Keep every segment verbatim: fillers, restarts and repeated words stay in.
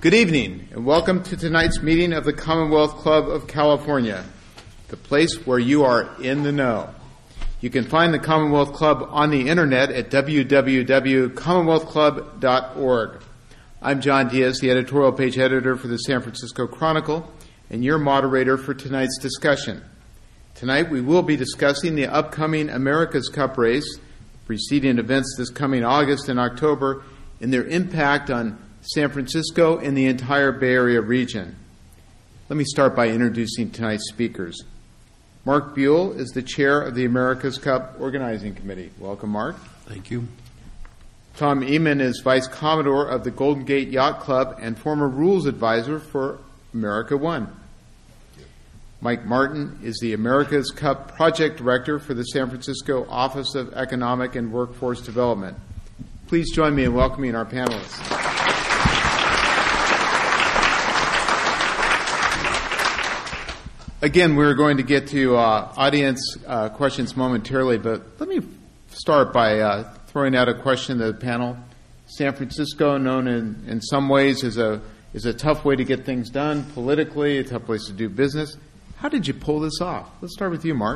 Good evening, and welcome to tonight's meeting of the Commonwealth Club of California, the place where you are in the know. You can find the Commonwealth Club on the internet at w w w dot commonwealth club dot org. I'm John Diaz, the editorial page editor for the San Francisco Chronicle, and your moderator for tonight's discussion. Tonight we will be discussing the upcoming America's Cup race, preceding events this coming August and October, and their impact on San Francisco and the entire Bay Area region. Let me start by introducing tonight's speakers. Mark Buell is the chair of the America's Cup Organizing Committee. Welcome, Mark. Thank you. Tom Eman is vice commodore of the Golden Gate Yacht Club and former rules advisor for America One. Mike Martin is the America's Cup project director for the San Francisco Office of Economic and Workforce Development. Please join me in welcoming our panelists. Again, we're going to get to uh, audience uh, questions momentarily, but let me start by uh, throwing out a question to the panel. San Francisco, known in, in some ways as a is a tough way to get things done politically, a tough place to do business. How did you pull this off? Let's start with you, Mark.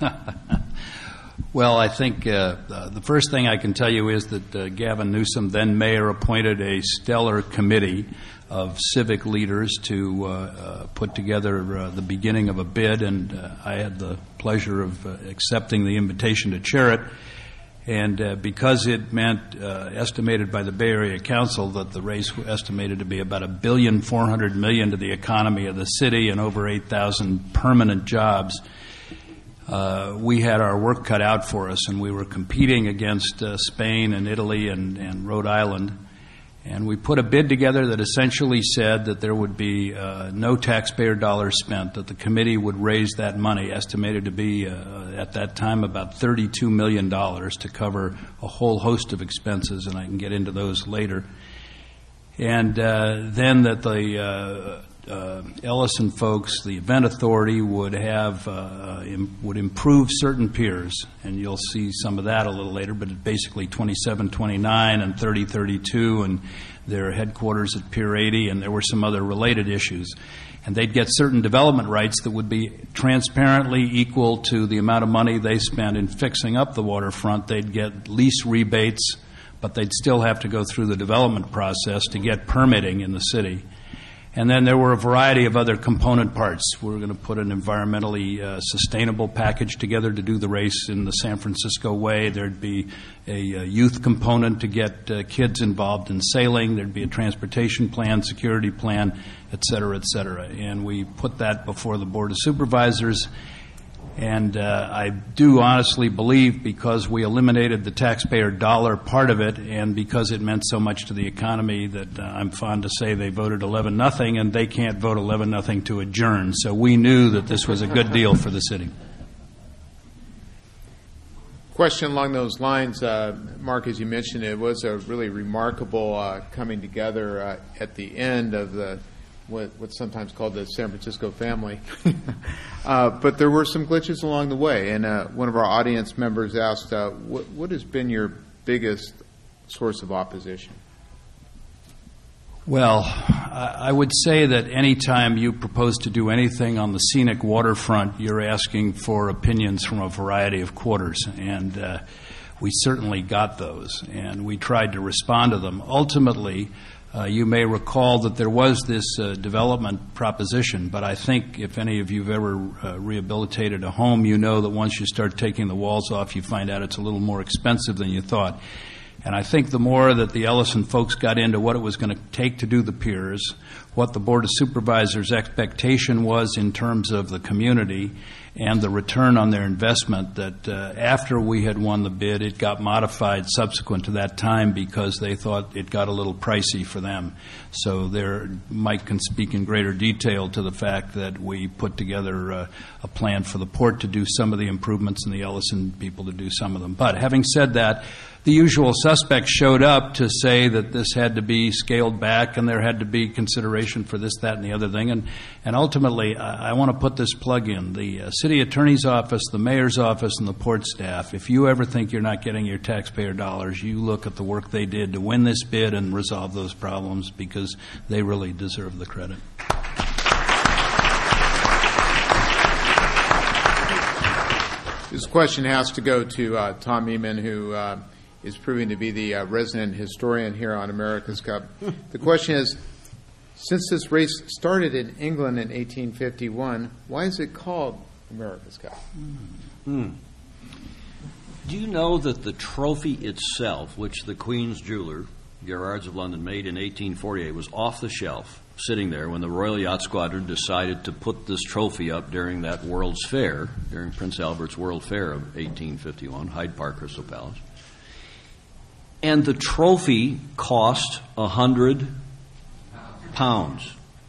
Well, I think uh, uh, the first thing I can tell you is that uh, Gavin Newsom, then mayor, appointed a stellar committee of civic leaders to uh, uh, put together uh, the beginning of a bid, and uh, I had the pleasure of uh, accepting the invitation to chair it. And uh, because it meant, uh, estimated by the Bay Area Council, that the race was estimated to be about a billion four hundred million to the economy of the city and over eight thousand permanent jobs, uh, we had our work cut out for us, and we were competing against uh, Spain and Italy and, and Rhode Island. And we put a bid together that essentially said that there would be uh, no taxpayer dollars spent, that the committee would raise that money, estimated to be uh, at that time about thirty-two million dollars, to cover a whole host of expenses, and I can get into those later. And uh, then that the uh, uh, Ellison folks, the event authority, would have uh, im- would improve certain piers, and you'll see some of that a little later, but basically twenty-seven twenty-nine and thirty thirty-two, and their headquarters at Pier eighty, and there were some other related issues. And they'd get certain development rights that would be transparently equal to the amount of money they spent in fixing up the waterfront. They'd get lease rebates, but they'd still have to go through the development process to get permitting in the city. And then there were a variety of other component parts. We were going to put an environmentally uh, sustainable package together to do the race in the San Francisco way. There'd be a, a youth component to get uh, kids involved in sailing. There'd be a transportation plan, security plan, et cetera, et cetera. And we put that before the Board of Supervisors. And uh, I do honestly believe, because we eliminated the taxpayer dollar part of it, and because it meant so much to the economy, that uh, I'm fond to say they voted eleven nothing, and they can't vote eleven nothing to adjourn. So we knew that this was a good deal for the city. Question along those lines, uh, Mark, as you mentioned, it was a really remarkable uh, coming together uh, at the end of the What, what's sometimes called the San Francisco family. uh, but there were some glitches along the way, and uh, one of our audience members asked, uh, what, what has been your biggest source of opposition? Well, I would say that any time you propose to do anything on the scenic waterfront, you're asking for opinions from a variety of quarters, and uh, we certainly got those, and we tried to respond to them. Ultimately, Uh, you may recall that there was this uh, development proposition, but I think if any of you have ever uh, rehabilitated a home, you know that once you start taking the walls off, you find out it's a little more expensive than you thought. And I think the more that the Ellison folks got into what it was going to take to do the piers, what the Board of Supervisors' expectation was in terms of the community and the return on their investment, that uh, after we had won the bid, it got modified subsequent to that time because they thought it got a little pricey for them. So there, Mike can speak in greater detail to the fact that we put together uh, a plan for the port to do some of the improvements and the Ellison people to do some of them. But having said that, the usual suspects showed up to say that this had to be scaled back and there had to be consideration for this, that, and the other thing. And, and ultimately, I, I want to put this plug in. The uh, city attorney's office, the mayor's office, and the port staff, if you ever think you're not getting your taxpayer dollars, you look at the work they did to win this bid and resolve those problems, because they really deserve the credit. This question has to go to uh, Tom Eman, who uh, is proving to be the uh, resident historian here on America's Cup. The question is, since this race started in England in eighteen fifty-one, why is it called America's Cup? Hmm. Do you know that the trophy itself, which the Queen's jeweler, Gerrards of London, made in eighteen forty-eight, was off the shelf, sitting there when the Royal Yacht Squadron decided to put this trophy up during that World's Fair, during Prince Albert's World Fair of eighteen fifty-one, Hyde Park Crystal Palace. And the trophy cost a hundred pounds.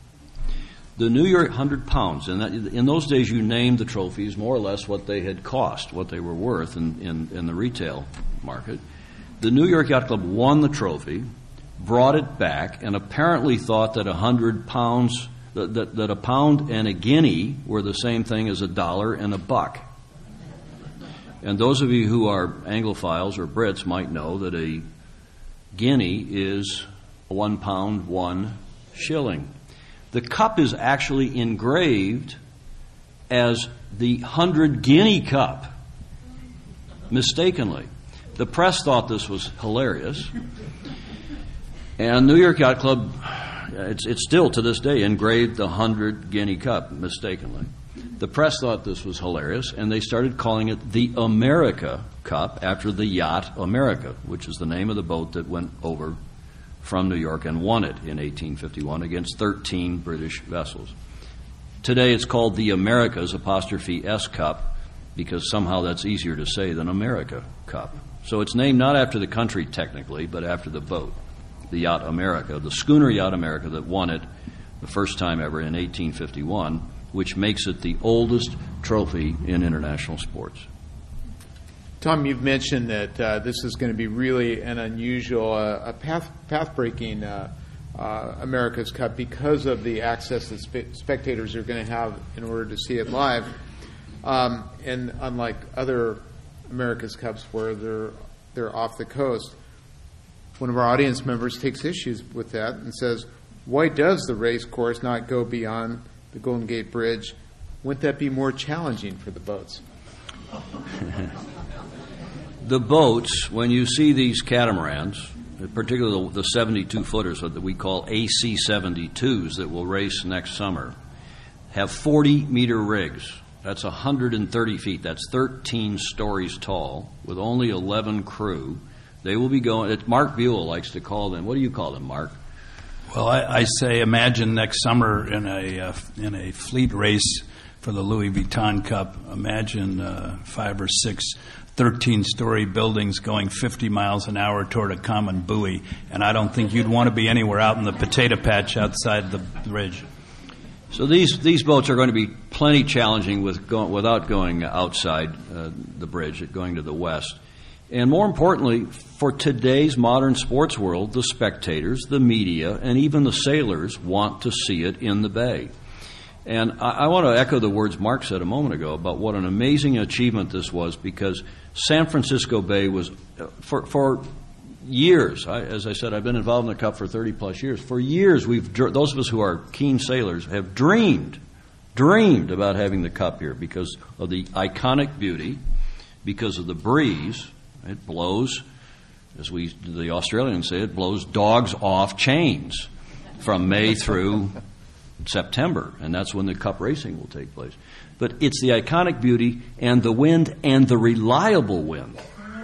The New York hundred pounds, and that, in those days you named the trophies more or less what they had cost, what they were worth in, in, in the retail market. The New York Yacht Club won the trophy, brought it back, and apparently thought that a hundred pounds, that, that, that a pound and a guinea were the same thing as a dollar and a buck. And those of you who are Anglophiles or Brits might know that a guinea is one pound, one shilling. The cup is actually engraved as the hundred guinea cup, mistakenly. The press thought this was hilarious. And New York Yacht Club, it's, it's still to this day engraved the hundred guinea cup mistakenly. The press thought this was hilarious, and they started calling it the America Cup after the yacht America, which is the name of the boat that went over from New York and won it in eighteen fifty-one against thirteen British vessels. Today it's called the America's apostrophe S Cup, because somehow that's easier to say than America Cup. So it's named not after the country technically, but after the boat, the Yacht America, the schooner Yacht America that won it the first time ever in eighteen fifty-one, which makes it the oldest trophy in international sports. Tom, you've mentioned that uh, this is going to be really an unusual, uh, a path, path-breaking uh, uh, America's Cup because of the access that spe- spectators are going to have in order to see it live. Um, and unlike other America's Cups where they're they're off the coast, one of our audience members takes issues with that and says, why does the race course not go beyond the Golden Gate Bridge? Wouldn't that be more challenging for the boats? The boats, when you see these catamarans, particularly the seventy-two footers that we call A C seventy-twos that will race next summer, have forty meter rigs. That's one hundred thirty feet. That's thirteen stories tall with only eleven crew. They will be going, it, Mark Buell likes to call them, what do you call them, Mark? Well, I, I say imagine next summer in a uh, in a fleet race for the Louis Vuitton Cup, imagine uh, five or six thirteen-story buildings going fifty miles an hour toward a common buoy, and I don't think you'd want to be anywhere out in the potato patch outside the bridge. So these these boats are going to be plenty challenging with go, without going outside uh, the bridge, going to the west. And more importantly, for today's modern sports world, the spectators, the media, and even the sailors want to see it in the bay. And I, I want to echo the words Mark said a moment ago about what an amazing achievement this was, because San Francisco Bay was, for, for years, I, as I said, I've been involved in the Cup for thirty plus years. For years, we've those of us who are keen sailors have dreamed, dreamed about having the Cup here because of the iconic beauty, because of the breeze. It blows, as we the Australians say, it blows dogs off chains from May through September, and that's when the Cup racing will take place. But it's the iconic beauty and the wind and the reliable wind.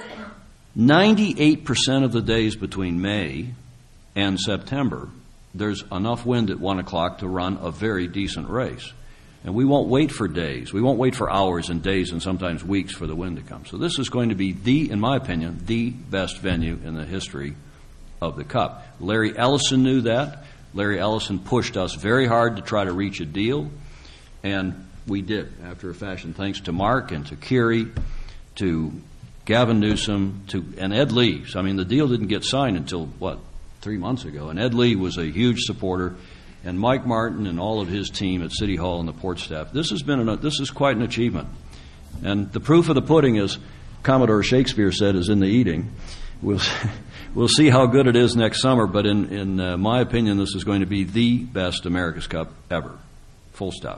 ninety-eight percent of the days between May and September, there's enough wind at one o'clock to run a very decent race. And we won't wait for days. We won't wait for hours and days and sometimes weeks for the wind to come. So this is going to be the, in my opinion, the best venue in the history of the Cup. Larry Ellison knew that. Larry Ellison pushed us very hard to try to reach a deal, and we did, after a fashion, thanks to Mark and to Kiri, to Gavin Newsom, to and Ed Lee. So, I mean, the deal didn't get signed until, what, three months ago. And Ed Lee was a huge supporter. And Mike Martin and all of his team at City Hall and the port staff. This has been an, this is quite an achievement. And the proof of the pudding, as Commodore Shakespeare said, is in the eating. We'll, we'll see how good it is next summer, but in, in uh, my opinion, this is going to be the best America's Cup ever. Full stop.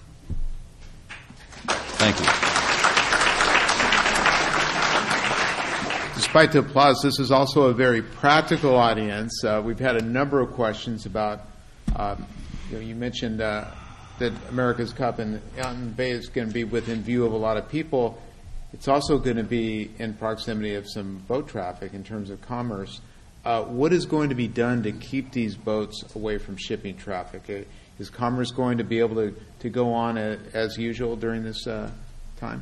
Thank you. Despite the applause, this is also a very practical audience. Uh, we've had a number of questions about, uh, you know, you mentioned uh, that America's Cup in Mountain Bay is going to be within view of a lot of people. It's also going to be in proximity of some boat traffic in terms of commerce. Uh, what is going to be done to keep these boats away from shipping traffic? Uh, is commerce going to be able to, to go on a, as usual during this uh, time?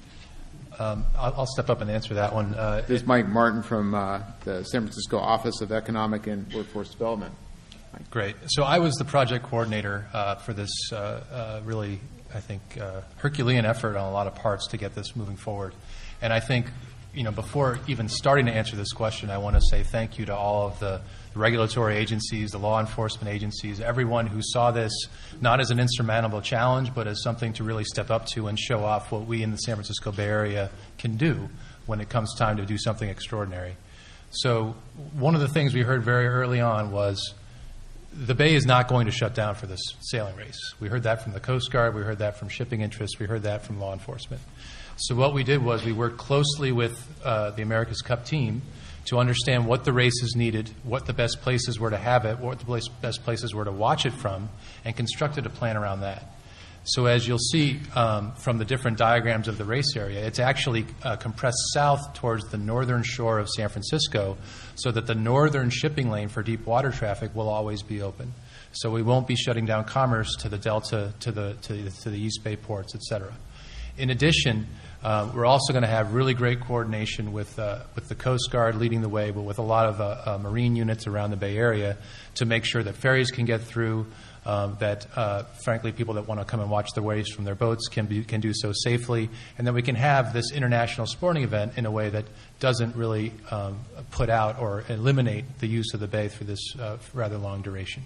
Um, I'll, I'll step up and answer that one. Uh, this is Mike Martin from uh, the San Francisco Office of Economic and Workforce Development. Mike. Great. So I was the project coordinator uh, for this uh, uh, really, I think, uh, Herculean effort on a lot of parts to get this moving forward. And I think, you know, before even starting to answer this question, I want to say thank you to all of the regulatory agencies, the law enforcement agencies, everyone who saw this not as an insurmountable challenge, but as something to really step up to and show off what we in the San Francisco Bay Area can do when it comes time to do something extraordinary. So one of the things we heard very early on was the Bay is not going to shut down for this sailing race. We heard that from the Coast Guard. We heard that from shipping interests. We heard that from law enforcement. So what we did was we worked closely with uh, the America's Cup team to understand what the races needed, what the best places were to have it, what the best places were to watch it from, and constructed a plan around that. So as you'll see um, from the different diagrams of the race area, it's actually uh, compressed south towards the northern shore of San Francisco so that the northern shipping lane for deep water traffic will always be open. So we won't be shutting down commerce to the Delta, to the, to the, to the East Bay ports, et cetera. In addition, uh, we're also going to have really great coordination with uh, with the Coast Guard leading the way, but with a lot of uh, uh, marine units around the Bay Area to make sure that ferries can get through, um, that uh, frankly people that want to come and watch the waves from their boats can be, can do so safely, and that we can have this international sporting event in a way that doesn't really um, put out or eliminate the use of the Bay for this uh, rather long duration.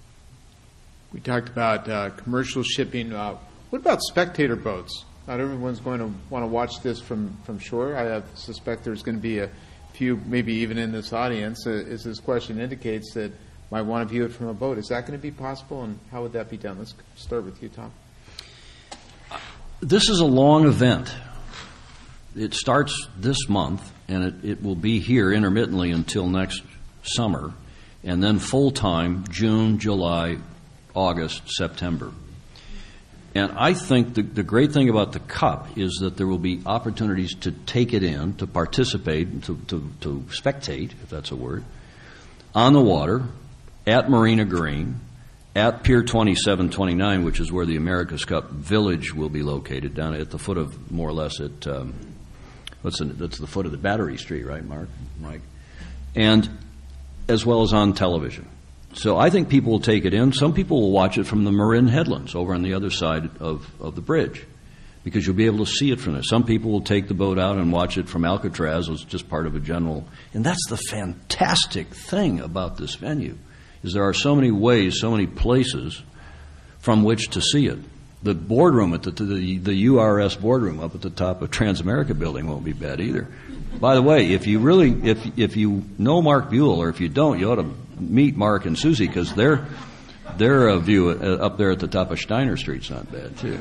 We talked about uh, commercial shipping. Uh, what about spectator boats? Not everyone's going to want to watch this from, from shore. I have, suspect there's going to be a few, maybe even in this audience, uh, as this question indicates, that might want to view it from a boat. Is that going to be possible, and how would that be done? Let's start with you, Tom. This is a long event. It starts this month, and it, it will be here intermittently until next summer, and then full-time June, July, August, September. And I think the, the great thing about the Cup is that there will be opportunities to take it in, to participate, to, to, to spectate, if that's a word, on the water, at Marina Green, at Pier twenty-seven twenty-nine, which is where the America's Cup Village will be located, down at the foot of, more or less, at, um, what's the, that's the foot of the Battery Street, right, Mark? Mike? And as well as on television. So I think people will take it in. Some people will watch it from the Marin Headlands over on the other side of, of the bridge because you'll be able to see it from there. Some people will take the boat out and watch it from Alcatraz as just part of a general. And that's the fantastic thing about this venue is there are so many ways, so many places from which to see it. The boardroom, at the, the, the U R S boardroom up at the top of Transamerica building won't be bad either. By the way, if you really, if if you know Mark Buell, or if you don't, you ought to meet Mark and Susie because their their uh, view uh, up there at the top of Steiner Street's not bad too.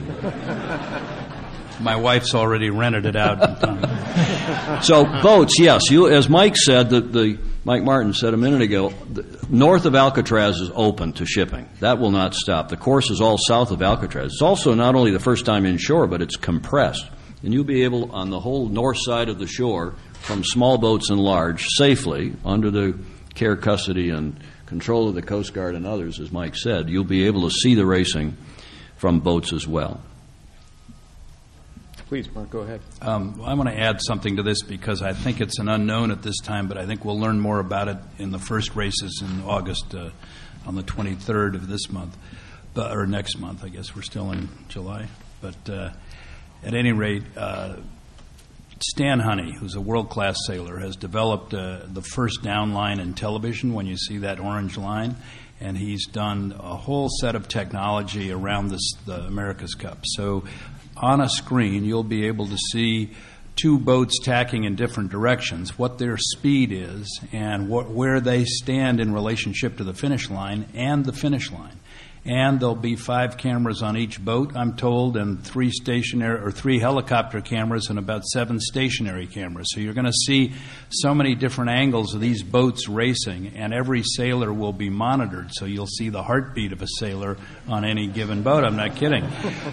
My wife's already rented it out. So boats, yes. You, as Mike said, the, the Mike Martin said a minute ago, the, north of Alcatraz is open to shipping. That will not stop. The course is all south of Alcatraz. It's also not only the first time inshore, but it's compressed. And you'll be able, on the whole north side of the shore, from small boats and large, safely, under the care, custody, and control of the Coast Guard and others, as Mike said, you'll be able to see the racing from boats as well. Please, Mark, go ahead. Um, I want to add something to this because I think it's an unknown at this time, but I think we'll learn more about it in the first races in August, uh, on the twenty-third of this month, but, or next month. I guess we're still in July. But uh, at any rate, uh, Stan Honey, who's a world-class sailor, has developed uh, the first down line in television when you see that orange line, and he's done a whole set of technology around this, the America's Cup. So on a screen, you'll be able to see two boats tacking in different directions, what their speed is, and what, where they stand in relationship to the finish line and the finish line. And there'll be five cameras on each boat, I'm told, and three stationary or three helicopter cameras and about seven stationary cameras. So you're going to see so many different angles of these boats racing, and every sailor will be monitored. So you'll see the heartbeat of a sailor on any given boat. I'm not kidding.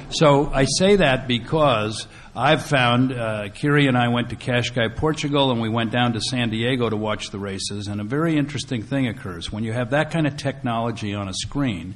So I say that because I've found, uh, Kiri and I went to Cascais, Portugal, and we went down to San Diego to watch the races, and a very interesting thing occurs. When you have that kind of technology on a screen,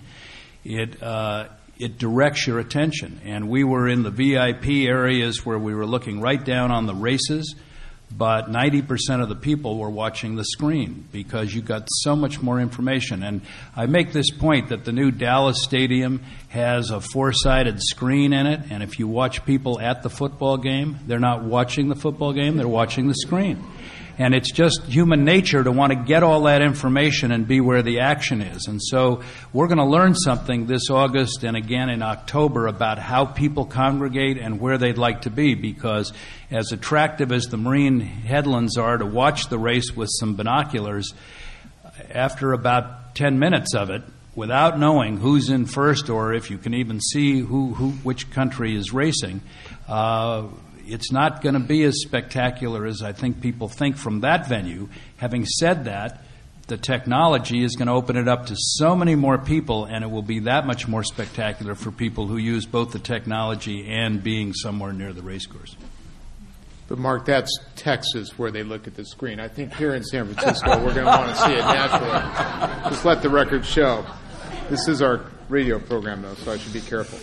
it uh, it directs your attention. And we were in the V I P areas where we were looking right down on the races, but ninety percent of the people were watching the screen because you got so much more information. And I make this point that the new Dallas Stadium has a four-sided screen in it, and if you watch people at the football game, they're not watching the football game, they're watching the screen. And it's just human nature to want to get all that information and be where the action is. And so we're going to learn something this August and again in October about how people congregate and where they'd like to be, because as attractive as the marine headlands are to watch the race with some binoculars, after about ten minutes of it, without knowing who's in first or if you can even see who, who which country is racing, uh, it's not going to be as spectacular as I think people think from that venue. Having said that, the technology is going to open it up to so many more people, and it will be that much more spectacular for people who use both the technology and being somewhere near the race course. But, Mark, that's Texas where they look at the screen. I think here in San Francisco we're going to want to see it naturally. Just let the record show. This is our radio program, though, so I should be careful.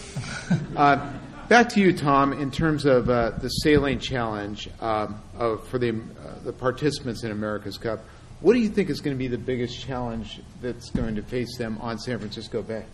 Uh, Back to you, Tom, in terms of uh, the sailing challenge um, of, for the, uh, the participants in America's Cup. What do you think is going to be the biggest challenge that's going to face them on San Francisco Bay?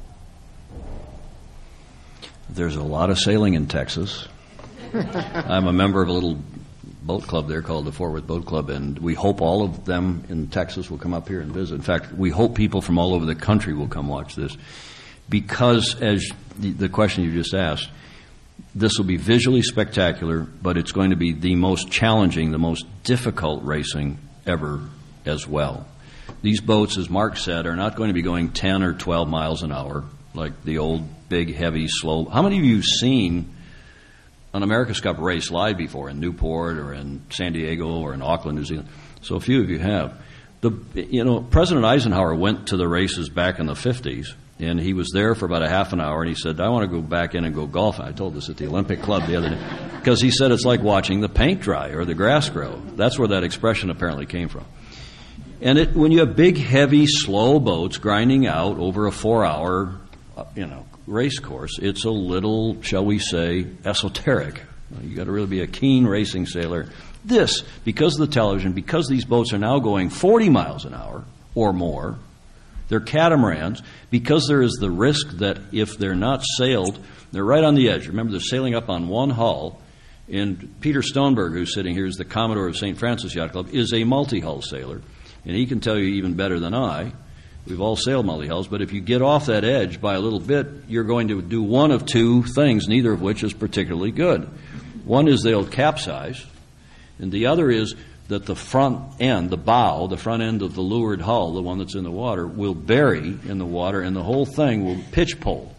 There's a lot of sailing in Texas. I'm a member of a little boat club there called the Fort Worth Boat Club, and we hope all of them in Texas will come up here and visit. In fact, we hope people from all over the country will come watch this, because as the, the question you just asked, this will be visually spectacular, but it's going to be the most challenging, the most difficult racing ever as well. These boats, as Mark said, are not going to be going ten or twelve miles an hour like the old, big, heavy, slow. How many of you have seen an America's Cup race live before in Newport or in San Diego or in Auckland, New Zealand? So a few of you have. The, you know, President Eisenhower went to the races back in the fifties, and he was there for about a half an hour, and he said, I want to go back in and go golfing. I told this at the Olympic Club the other day, because he said it's like watching the paint dry or the grass grow. That's where that expression apparently came from. And it, when you have big, heavy, slow boats grinding out over a four-hour, you know, race course, it's a little, shall we say, esoteric. You've got to really be a keen racing sailor. This, because of the television, because these boats are now going forty miles an hour or more, they're catamarans, because there is the risk that if they're not sailed, they're right on the edge. Remember, they're sailing up on one hull, and Peter Stoneberg, who's sitting here, is the Commodore of Saint Francis Yacht Club, is a multi-hull sailor, and he can tell you even better than I. We've all sailed multi-hulls, but if you get off that edge by a little bit, you're going to do one of two things, neither of which is particularly good. One is they'll capsize, and the other is that the front end, the bow, the front end of the leeward hull, the one that's in the water, will bury in the water, and the whole thing will pitch pole,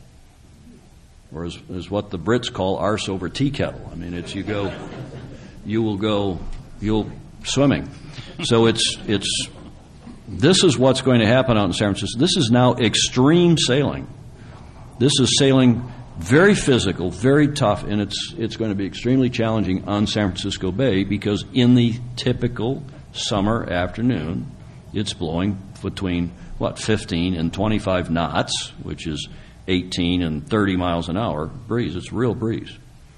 or is, is what the Brits call arse over tea kettle. I mean, it's you go, you will go, you'll swimming. So it's it's this is what's going to happen out in San Francisco. This is now extreme sailing. This is sailing very physical, very tough, and it's it's going to be extremely challenging on San Francisco Bay, because in the typical summer afternoon, it's blowing between, what, fifteen and twenty-five knots, which is eighteen and thirty miles an hour breeze. It's real breeze.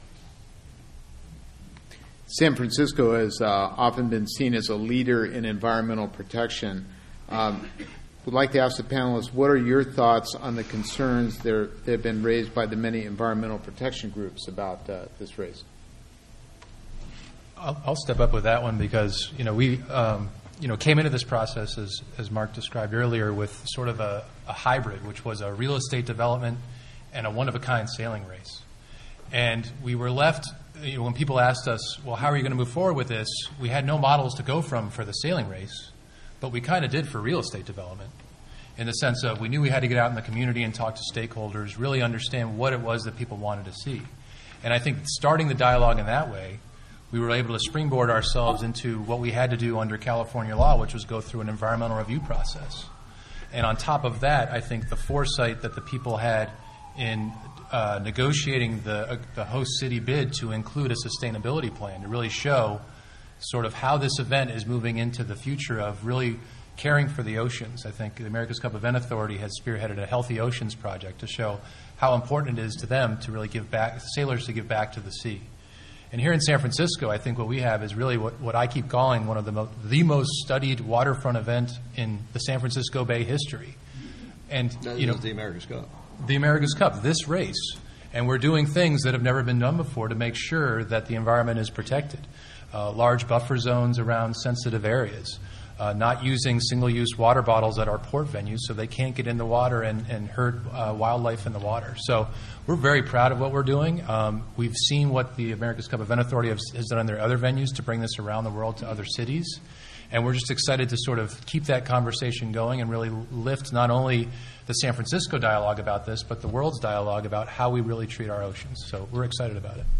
San Francisco has uh, often been seen as a leader in environmental protection. Um, Would like to ask the panelists, what are your thoughts on the concerns that have been raised by the many environmental protection groups about uh, this race? I'll, I'll step up with that one because, you know, we, um, you know, came into this process, as, as Mark described earlier, with sort of a, a hybrid, which was a real estate development and a one-of-a-kind sailing race. And we were left, you know, when people asked us, well, how are you going to move forward with this? We had no models to go from for the sailing race, but we kind of did for real estate development in the sense of we knew we had to get out in the community and talk to stakeholders, really understand what it was that people wanted to see. And I think starting the dialogue in that way, we were able to springboard ourselves into what we had to do under California law, which was go through an environmental review process. And on top of that, I think the foresight that the people had in uh, negotiating the, uh, the host city bid to include a sustainability plan to really show sort of how this event is moving into the future of really caring for the oceans. I think the America's Cup Event Authority has spearheaded a Healthy Oceans project to show how important it is to them to really give back, sailors to give back to the sea. And here in San Francisco, I think what we have is really what, what I keep calling one of the, mo- the most studied waterfront event in the San Francisco Bay history. And, That you know, is the America's Cup. The America's Cup, this race. And we're doing things that have never been done before to make sure that the environment is protected. Uh, large buffer zones around sensitive areas. Uh, not using single-use water bottles at our port venues so they can't get in the water and, and hurt uh, wildlife in the water. So we're very proud of what we're doing. Um, we've seen what the America's Cup Event Authority has, has done in their other venues to bring this around the world to other cities. And we're just excited to sort of keep that conversation going and really lift not only the San Francisco dialogue about this, but the world's dialogue about how we really treat our oceans. So we're excited about it.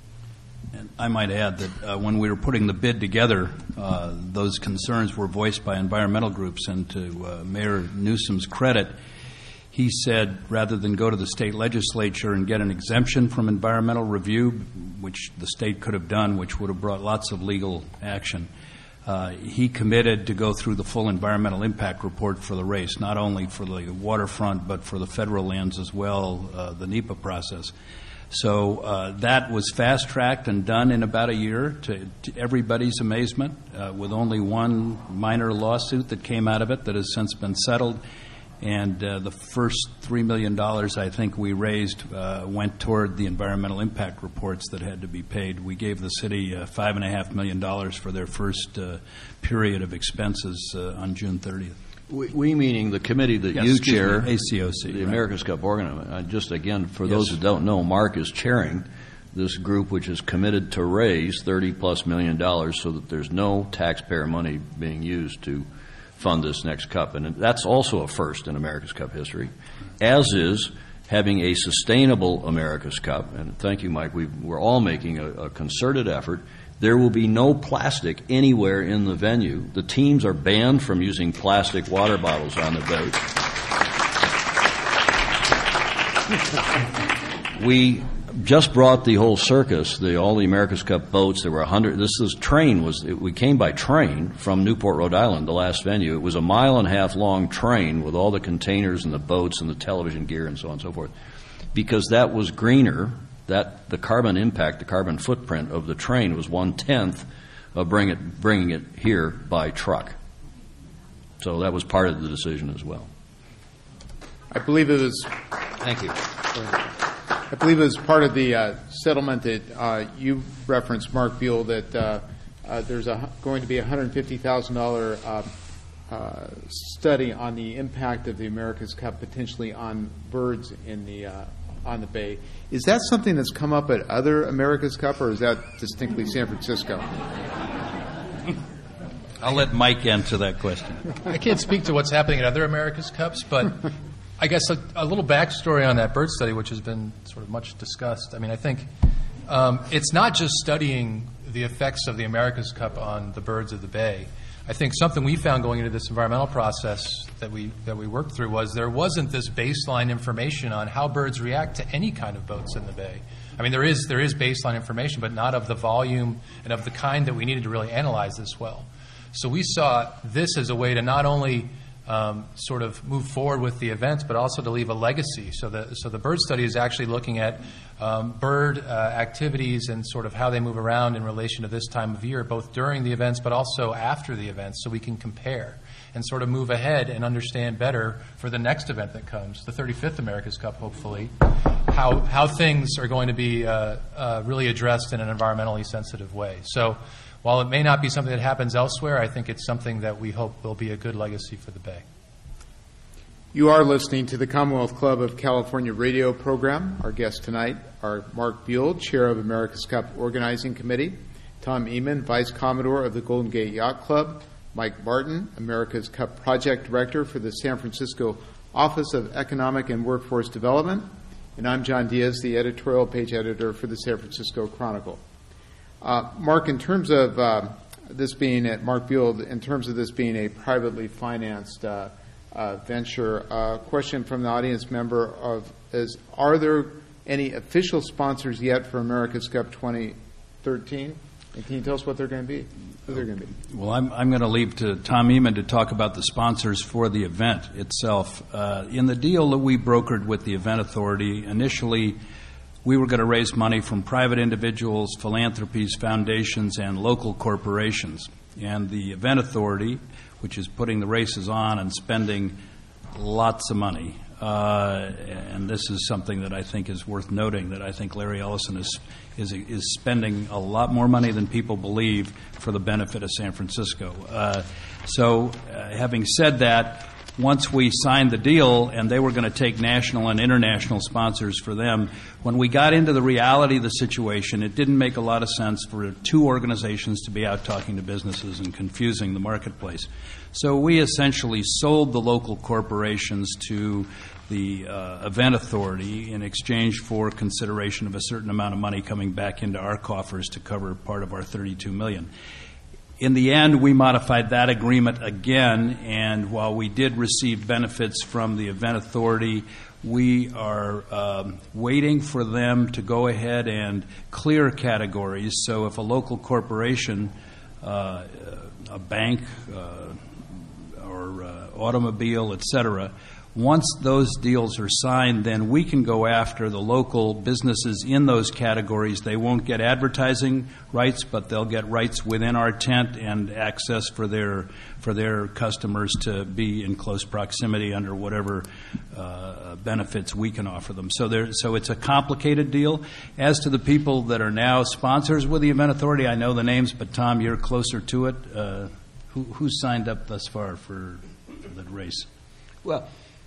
And I might add that uh, when we were putting the bid together, uh, those concerns were voiced by environmental groups. And to uh, Mayor Newsom's credit, he said rather than go to the state legislature and get an exemption from environmental review, which the state could have done, which would have brought lots of legal action, uh, he committed to go through the full environmental impact report for the race, not only for the waterfront but for the federal lands as well, uh, the NEPA process. So uh, that was fast-tracked and done in about a year, to, to everybody's amazement, uh, with only one minor lawsuit that came out of it that has since been settled. And uh, the first three million dollars I think we raised uh, went toward the environmental impact reports that had to be paid. We gave the city uh, five point five million dollars for their first uh, period of expenses uh, on June thirtieth. We, we meaning the committee that Yes, you excuse chair, me, A C O C, the right. America's Cup Organization. Uh, just again, for Yes. those who don't know, Mark is chairing this group which is committed to raise thirty plus million dollars so that there's no taxpayer money being used to fund this next cup. And that's also a first in America's Cup history, as is having a sustainable America's Cup. And thank you, Mike. We've, we're all making a, a concerted effort. There will be no plastic anywhere in the venue. The teams are banned from using plastic water bottles on the boat. We just brought the whole circus, the, all the America's Cup boats. There were a hundred. This, this train was. It, we came by train from Newport, Rhode Island, the last venue. It was a mile and a half long train with all the containers and the boats and the television gear and so on and so forth, because that was greener. That the carbon impact, the carbon footprint of the train was one-tenth of bring it, bringing it here by truck. So that was part of the decision as well. I believe it was. Thank you. I believe it was part of the uh, settlement that uh, you referenced, Mark Buell, that uh, uh, there's a, going to be a one hundred fifty thousand dollars uh, uh, study on the impact of the America's Cup potentially on birds in the uh, on the bay. Is that something that's come up at other America's Cup, or is that distinctly San Francisco? I'll let Mike answer that question. I can't speak to what's happening at other America's Cups, but I guess a, a little backstory on that bird study, which has been sort of much discussed. I mean, I think um, it's not just studying the effects of the America's Cup on the birds of the bay. I think something we found going into this environmental process that we that we worked through was there wasn't this baseline information on how birds react to any kind of boats in the bay. I mean, there is there is baseline information, but not of the volume and of the kind that we needed to really analyze this well. So we saw this as a way to not only um, sort of move forward with the events, but also to leave a legacy. So the so the bird study is actually looking at um, bird uh, activities and sort of how they move around in relation to this time of year, both during the events but also after the events, so we can compare. and sort of move ahead and understand better for the next event that comes, the thirty-fifth America's Cup, hopefully, how how things are going to be uh, uh, really addressed in an environmentally sensitive way. So while it may not be something that happens elsewhere, I think it's something that we hope will be a good legacy for the Bay. You are listening to the Commonwealth Club of California radio program. Our guests tonight are Mark Buell, Chair of America's Cup Organizing Committee, Tom Ehman, Vice Commodore of the Golden Gate Yacht Club, Mike Barton, America's Cup Project Director for the San Francisco Office of Economic and Workforce Development, and I'm John Diaz, the editorial page editor for the San Francisco Chronicle. Uh, Mark, in terms of uh, this being at Mark Buell, in terms of this being a privately financed uh, uh, venture, a uh, question from the audience member of is: are there any official sponsors yet for America's Cup twenty thirteen? And can you tell us what they're going to be? Who they're going to be? Well, I'm, I'm going to leave to Tom Ehman to talk about the sponsors for the event itself. Uh, in the deal that we brokered with the Event Authority, initially we were going to raise money from private individuals, philanthropies, foundations, and local corporations. And the Event Authority, which is putting the races on and spending lots of money, uh, and this is something that I think is worth noting, that I think Larry Ellison is, is, is spending a lot more money than people believe for the benefit of San Francisco. Uh, so uh, having said that, once we signed the deal and they were going to take national and international sponsors for them, when we got into the reality of the situation, it didn't make a lot of sense for two organizations to be out talking to businesses and confusing the marketplace. So we essentially sold the local corporations to the uh, Event Authority in exchange for consideration of a certain amount of money coming back into our coffers to cover part of our thirty-two million dollars. In the end, we modified that agreement again, and while we did receive benefits from the Event Authority, we are um, waiting for them to go ahead and clear categories. So if a local corporation, uh, a bank, uh, or uh, automobile, et cetera, once those deals are signed, then we can go after the local businesses in those categories. They won't get advertising rights, but they'll get rights within our tent and access for their for their customers to be in close proximity under whatever uh, benefits we can offer them. So there, so it's a complicated deal. As to the people that are now sponsors with the Event Authority, I know the names, but Tom, you're closer to it. Uh, who, who's signed up thus far for, for the race? Well,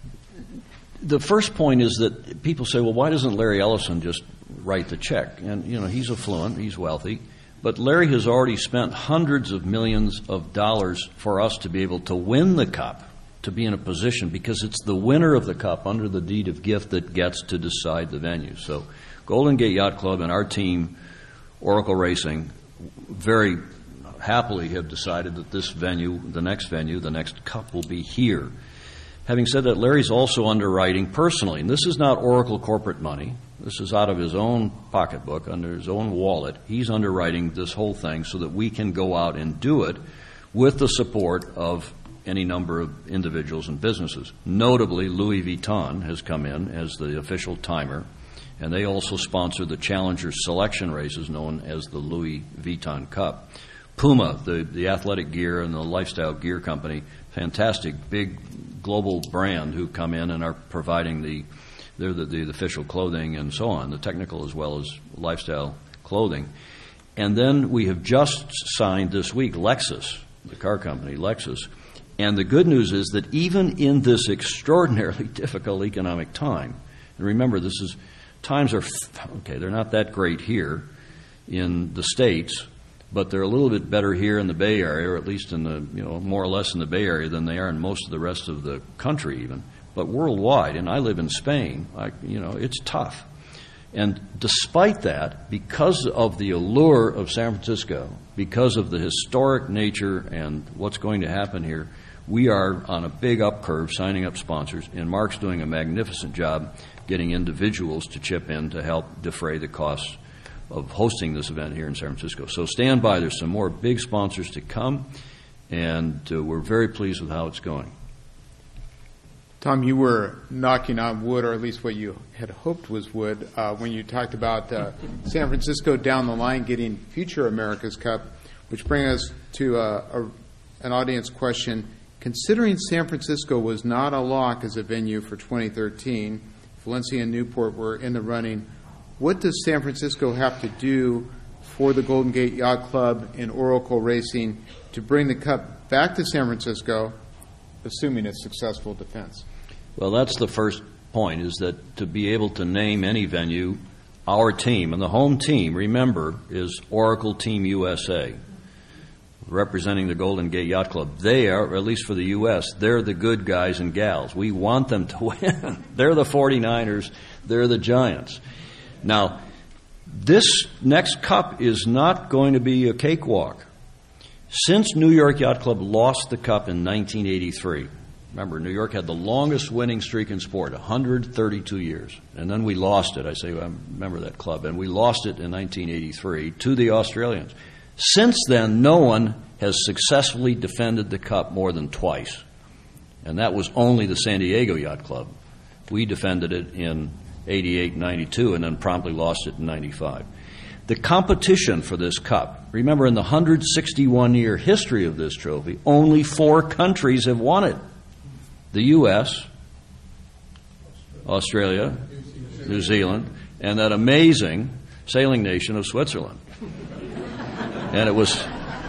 the first point is that people say, well, why doesn't Larry Ellison just write the check? And, you know, he's affluent, he's wealthy. But Larry has already spent hundreds of millions of dollars for us to be able to win the Cup, to be in a position, because it's the winner of the Cup under the deed of gift that gets to decide the venue. So Golden Gate Yacht Club and our team, Oracle Racing, very happily have decided that this venue, the next venue, the next Cup will be here. Having said that, Larry's also underwriting personally, and this is not Oracle corporate money. This is out of his own pocketbook, under his own wallet. He's underwriting this whole thing so that we can go out and do it with the support of any number of individuals and businesses. Notably, Louis Vuitton has come in as the official timer, and they also sponsor the Challenger selection races known as the Louis Vuitton Cup. Puma, the, the athletic gear and the lifestyle gear company, fantastic, big global brand who come in and are providing the they're the, the official clothing and so on, the technical as well as lifestyle clothing. And then we have just signed this week Lexus, the car company, Lexus. And the good news is that even in this extraordinarily difficult economic time, and remember, this is times are okay, they're not that great here in the States, but they're a little bit better here in the Bay Area, or at least in the, you know, more or less in the Bay Area than they are in most of the rest of the country even. But worldwide, and I live in Spain, I, you know, it's tough. And despite that, because of the allure of San Francisco, because of the historic nature and what's going to happen here, we are on a big up curve signing up sponsors, and Mark's doing a magnificent job getting individuals to chip in to help defray the costs of hosting this event here in San Francisco. So stand by. There's some more big sponsors to come, and uh, we're very pleased with how it's going. Tom, you were knocking on wood, or at least what you had hoped was wood, uh, when you talked about uh, San Francisco down the line getting future America's Cup, which brings us to uh, a, an audience question. Considering San Francisco was not a lock as a venue for twenty thirteen, Valencia and Newport were in the running, what does San Francisco have to do for the Golden Gate Yacht Club and Oracle Racing to bring the Cup back to San Francisco, assuming a successful defense? Well, that's the first point, is that to be able to name any venue, our team, and the home team, remember, is Oracle Team U S A, representing the Golden Gate Yacht Club. They are, or at least for the U S, they're the good guys and gals. We want them to win. They're the forty-niners. They're the Giants. Now, this next Cup is not going to be a cakewalk. Since New York Yacht Club lost the Cup in nineteen eighty-three, remember, New York had the longest winning streak in sport, one hundred thirty-two years. And then we lost it. I say, I remember that club. And we lost it in nineteen eighty-three to the Australians. Since then, no one has successfully defended the Cup more than twice. And that was only the San Diego Yacht Club. We defended it in eighty-eight and ninety-two and then promptly lost it in ninety-five. The competition for this Cup, remember, in the one hundred sixty-one year history of this trophy, only four countries have won it. The U S, Australia, New Zealand, and that amazing sailing nation of Switzerland. And it was...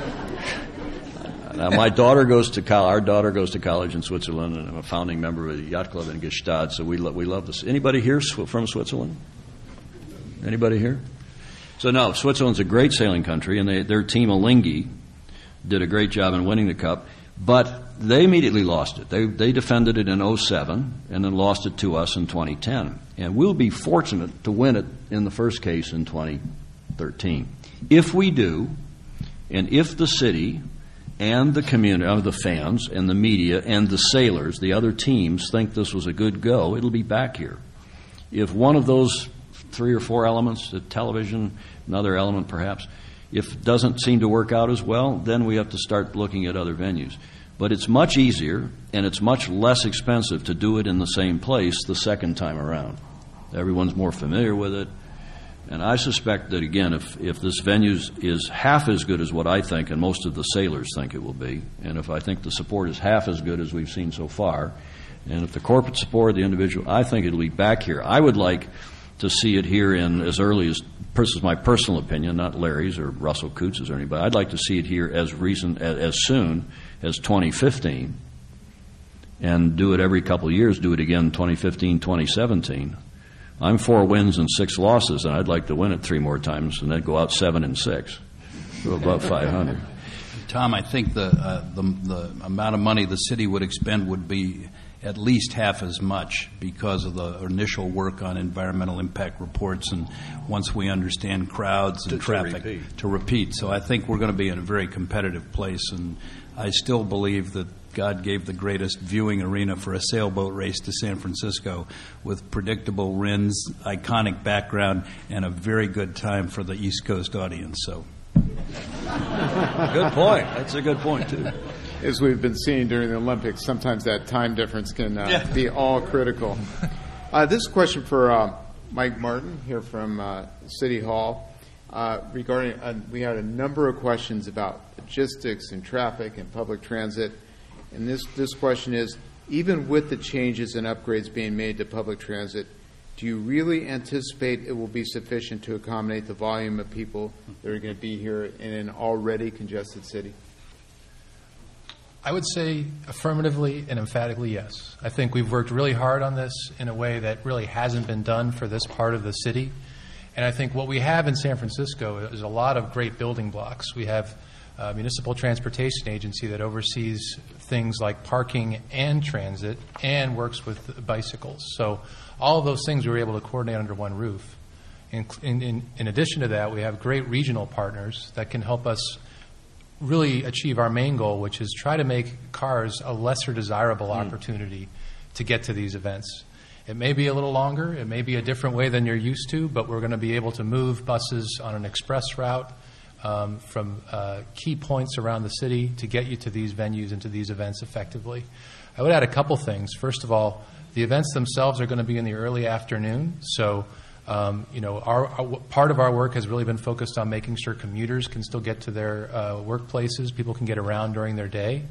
Now, my daughter goes to college, our daughter goes to college in Switzerland, and I'm a founding member of the yacht club in Gstaad, so we, lo- we love this. Anybody here sw- from Switzerland? Anybody here? So, no, Switzerland's a great sailing country, and they, their team, Alinghi, did a great job in winning the Cup, but they immediately lost it. They, they defended it in oh seven and then lost it to us in twenty ten. And we'll be fortunate to win it in the first case in twenty thirteen. If we do, and if the city and the community, uh, the fans and the media and the sailors, the other teams, think this was a good go, it'll be back here. If one of those three or four elements, the television, another element perhaps, if it doesn't seem to work out as well, then we have to start looking at other venues. But it's much easier and it's much less expensive to do it in the same place the second time around. Everyone's more familiar with it. And I suspect that, again, if, if this venue is half as good as what I think and most of the sailors think it will be, and if I think the support is half as good as we've seen so far, and if the corporate support, the individual, I think it'll be back here. I would like to see it here in as early as, this is my personal opinion, not Larry's or Russell Coots's or anybody, I'd like to see it here as recent, as, as soon as twenty fifteen, and do it every couple of years, do it again twenty fifteen, twenty seventeen. I'm four wins and six losses, and I'd like to win it three more times and then go out seven and six, so above five hundred. Tom, I think the, uh, the the amount of money the city would expend would be at least half as much because of the initial work on environmental impact reports, and once we understand crowds and to, traffic, to repeat. to repeat. So I think we're going to be in a very competitive place, and I still believe that God gave the greatest viewing arena for a sailboat race to San Francisco with predictable winds, iconic background, and a very good time for the East Coast audience. So, good point. That's a good point, too. As we've been seeing during the Olympics, sometimes that time difference can uh, yeah. be all critical. Uh, this is a question for uh, Mike Martin here from uh, City Hall. Uh, regarding, uh, we had a number of questions about logistics and traffic and public transit. And this, this question is, even with the changes and upgrades being made to public transit, do you really anticipate it will be sufficient to accommodate the volume of people that are going to be here in an already congested city? I would say affirmatively and emphatically yes. I think we've worked really hard on this in a way that really hasn't been done for this part of the city. And I think what we have in San Francisco is a lot of great building blocks. We have a municipal transportation agency that oversees things like parking and transit and works with bicycles. So all of those things we were able to coordinate under one roof. In, in, in addition to that, we have great regional partners that can help us really achieve our main goal, which is try to make cars a lesser desirable mm. opportunity to get to these events. It may be a little longer, it may be a different way than you're used to, but we're going to be able to move buses on an express route um, from uh, key points around the city to get you to these venues and to these events effectively. I would add a couple things. First of all, the events themselves are going to be in the early afternoon, so Um, you know, our, our, part of our work has really been focused on making sure commuters can still get to their uh, workplaces, people can get around during their day.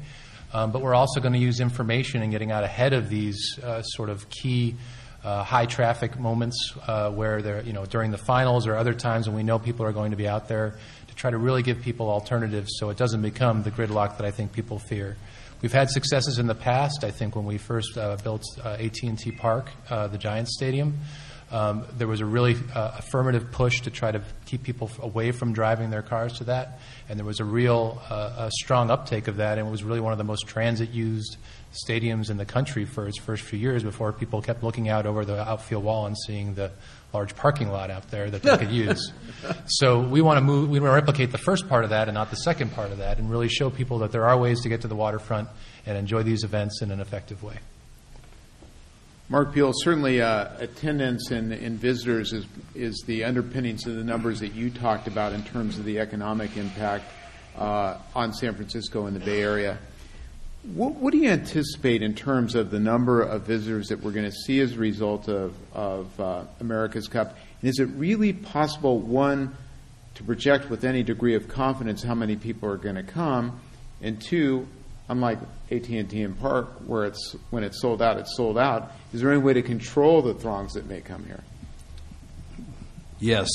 Um, but we're also going to use information and getting out ahead of these uh, sort of key uh, high traffic moments uh, where they're, you know, during the finals or other times when we know people are going to be out there, to try to really give people alternatives so it doesn't become the gridlock that I think people fear. We've had successes in the past. I think when we first uh, built uh, A T and T Park, uh, the Giants Stadium, um, there was a really uh, affirmative push to try to keep people away from driving their cars to that. And there was a real uh, a strong uptake of that, and it was really one of the most transit-used stadiums in the country for its first few years before people kept looking out over the outfield wall and seeing the large parking lot out there that they could use. So we want to move, we want to replicate the first part of that and not the second part of that, and really show people that there are ways to get to the waterfront and enjoy these events in an effective way. Mark Peel, certainly uh, attendance and, and visitors is, is the underpinnings of the numbers that you talked about in terms of the economic impact uh, on San Francisco and the Bay Area. What, what do you anticipate in terms of the number of visitors that we're going to see as a result of, of uh, America's Cup? And is it really possible, one, to project with any degree of confidence how many people are going to come, and two, unlike A T and T and Park, where it's when it's sold out, it's sold out, is there any way to control the throngs that may come here? Yes.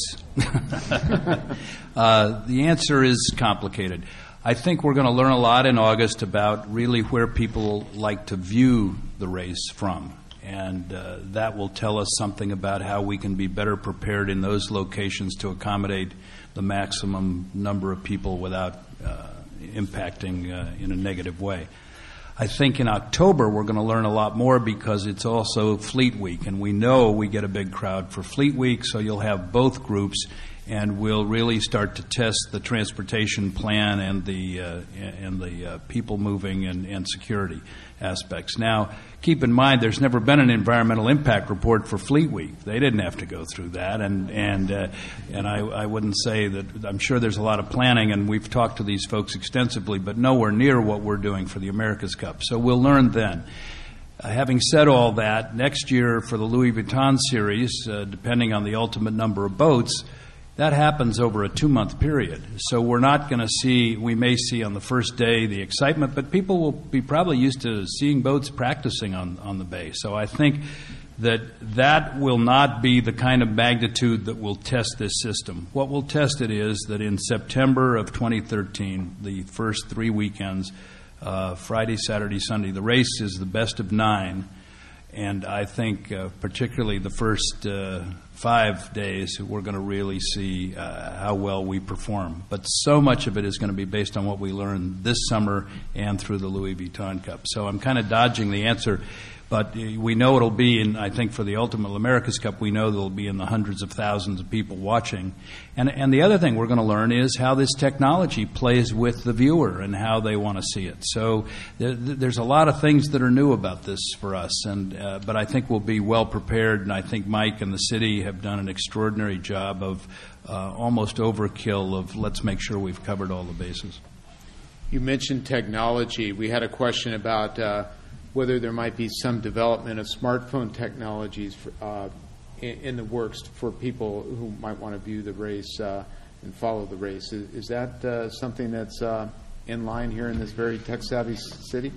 uh, the answer is complicated. I think we're going to learn a lot in August about really where people like to view the race from. And uh, that will tell us something about how we can be better prepared in those locations to accommodate the maximum number of people without uh, impacting uh, in a negative way. I think in October we're going to learn a lot more because it's also Fleet Week, and we know we get a big crowd for Fleet Week, so you'll have both groups, and we'll really start to test the transportation plan and the uh, and the uh, people moving and, and security aspects. Now, keep in mind, there's never been an environmental impact report for Fleet Week. They didn't have to go through that, and and uh, and I, I wouldn't say that. I'm sure there's a lot of planning, and we've talked to these folks extensively, but nowhere near what we're doing for the America's Cup. So we'll learn then. Uh, having said all that, next year for the Louis Vuitton series, uh, depending on the ultimate number of boats, that happens over a two-month period. So we're not going to see, we may see on the first day the excitement, but people will be probably used to seeing boats practicing on, on the bay. So I think that that will not be the kind of magnitude that will test this system. What will test it is that in September of twenty thirteen, the first three weekends, uh, Friday, Saturday, Sunday, the race is the best of nine. And I think uh, particularly the first uh, five days, we're going to really see uh, how well we perform. But so much of it is going to be based on what we learned this summer and through the Louis Vuitton Cup. So I'm kind of dodging the answer. But we know it'll be in, I think for the Ultimate America's Cup, we know there'll be in the hundreds of thousands of people watching. And, and the other thing we're going to learn is how this technology plays with the viewer and how they want to see it. So there, there's a lot of things that are new about this for us. And uh, but I think we'll be well prepared, and I think Mike and the city have done an extraordinary job of uh, almost overkill of let's make sure we've covered all the bases. You mentioned technology. We had a question about uh, whether there might be some development of smartphone technologies for, uh, in, in the works for people who might want to view the race uh, and follow the race. Is, is that uh, something that's uh, in line here in this very tech-savvy city?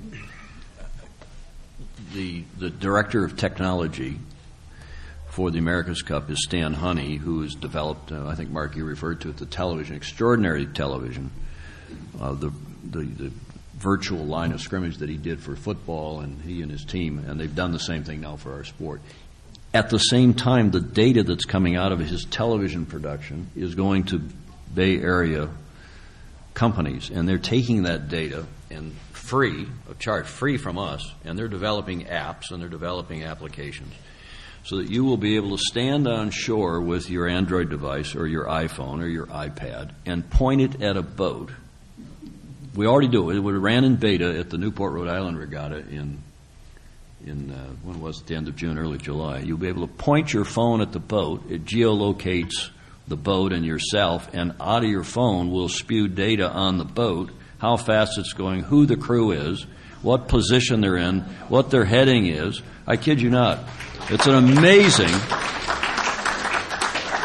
The, the director of technology for the America's Cup is Stan Honey, who has developed, uh, I think, Mark, you referred to it, the television, extraordinary television, uh, the, the, the virtual line of scrimmage that he did for football, and he and his team, and they've done the same thing now for our sport. At the same time, the data that's coming out of his television production is going to Bay Area companies, and they're taking that data and free, a charge free from us, and they're developing apps and they're developing applications so that you will be able to stand on shore with your Android device or your iPhone or your iPad and point it at a boat. We already do it. It ran in beta at the Newport, Rhode Island Regatta in, in uh, when was it, the end of June, early July. You'll be able to point your phone at the boat. It geolocates the boat and yourself, and out of your phone will spew data on the boat, how fast it's going, who the crew is, what position they're in, what their heading is. I kid you not. It's an amazing...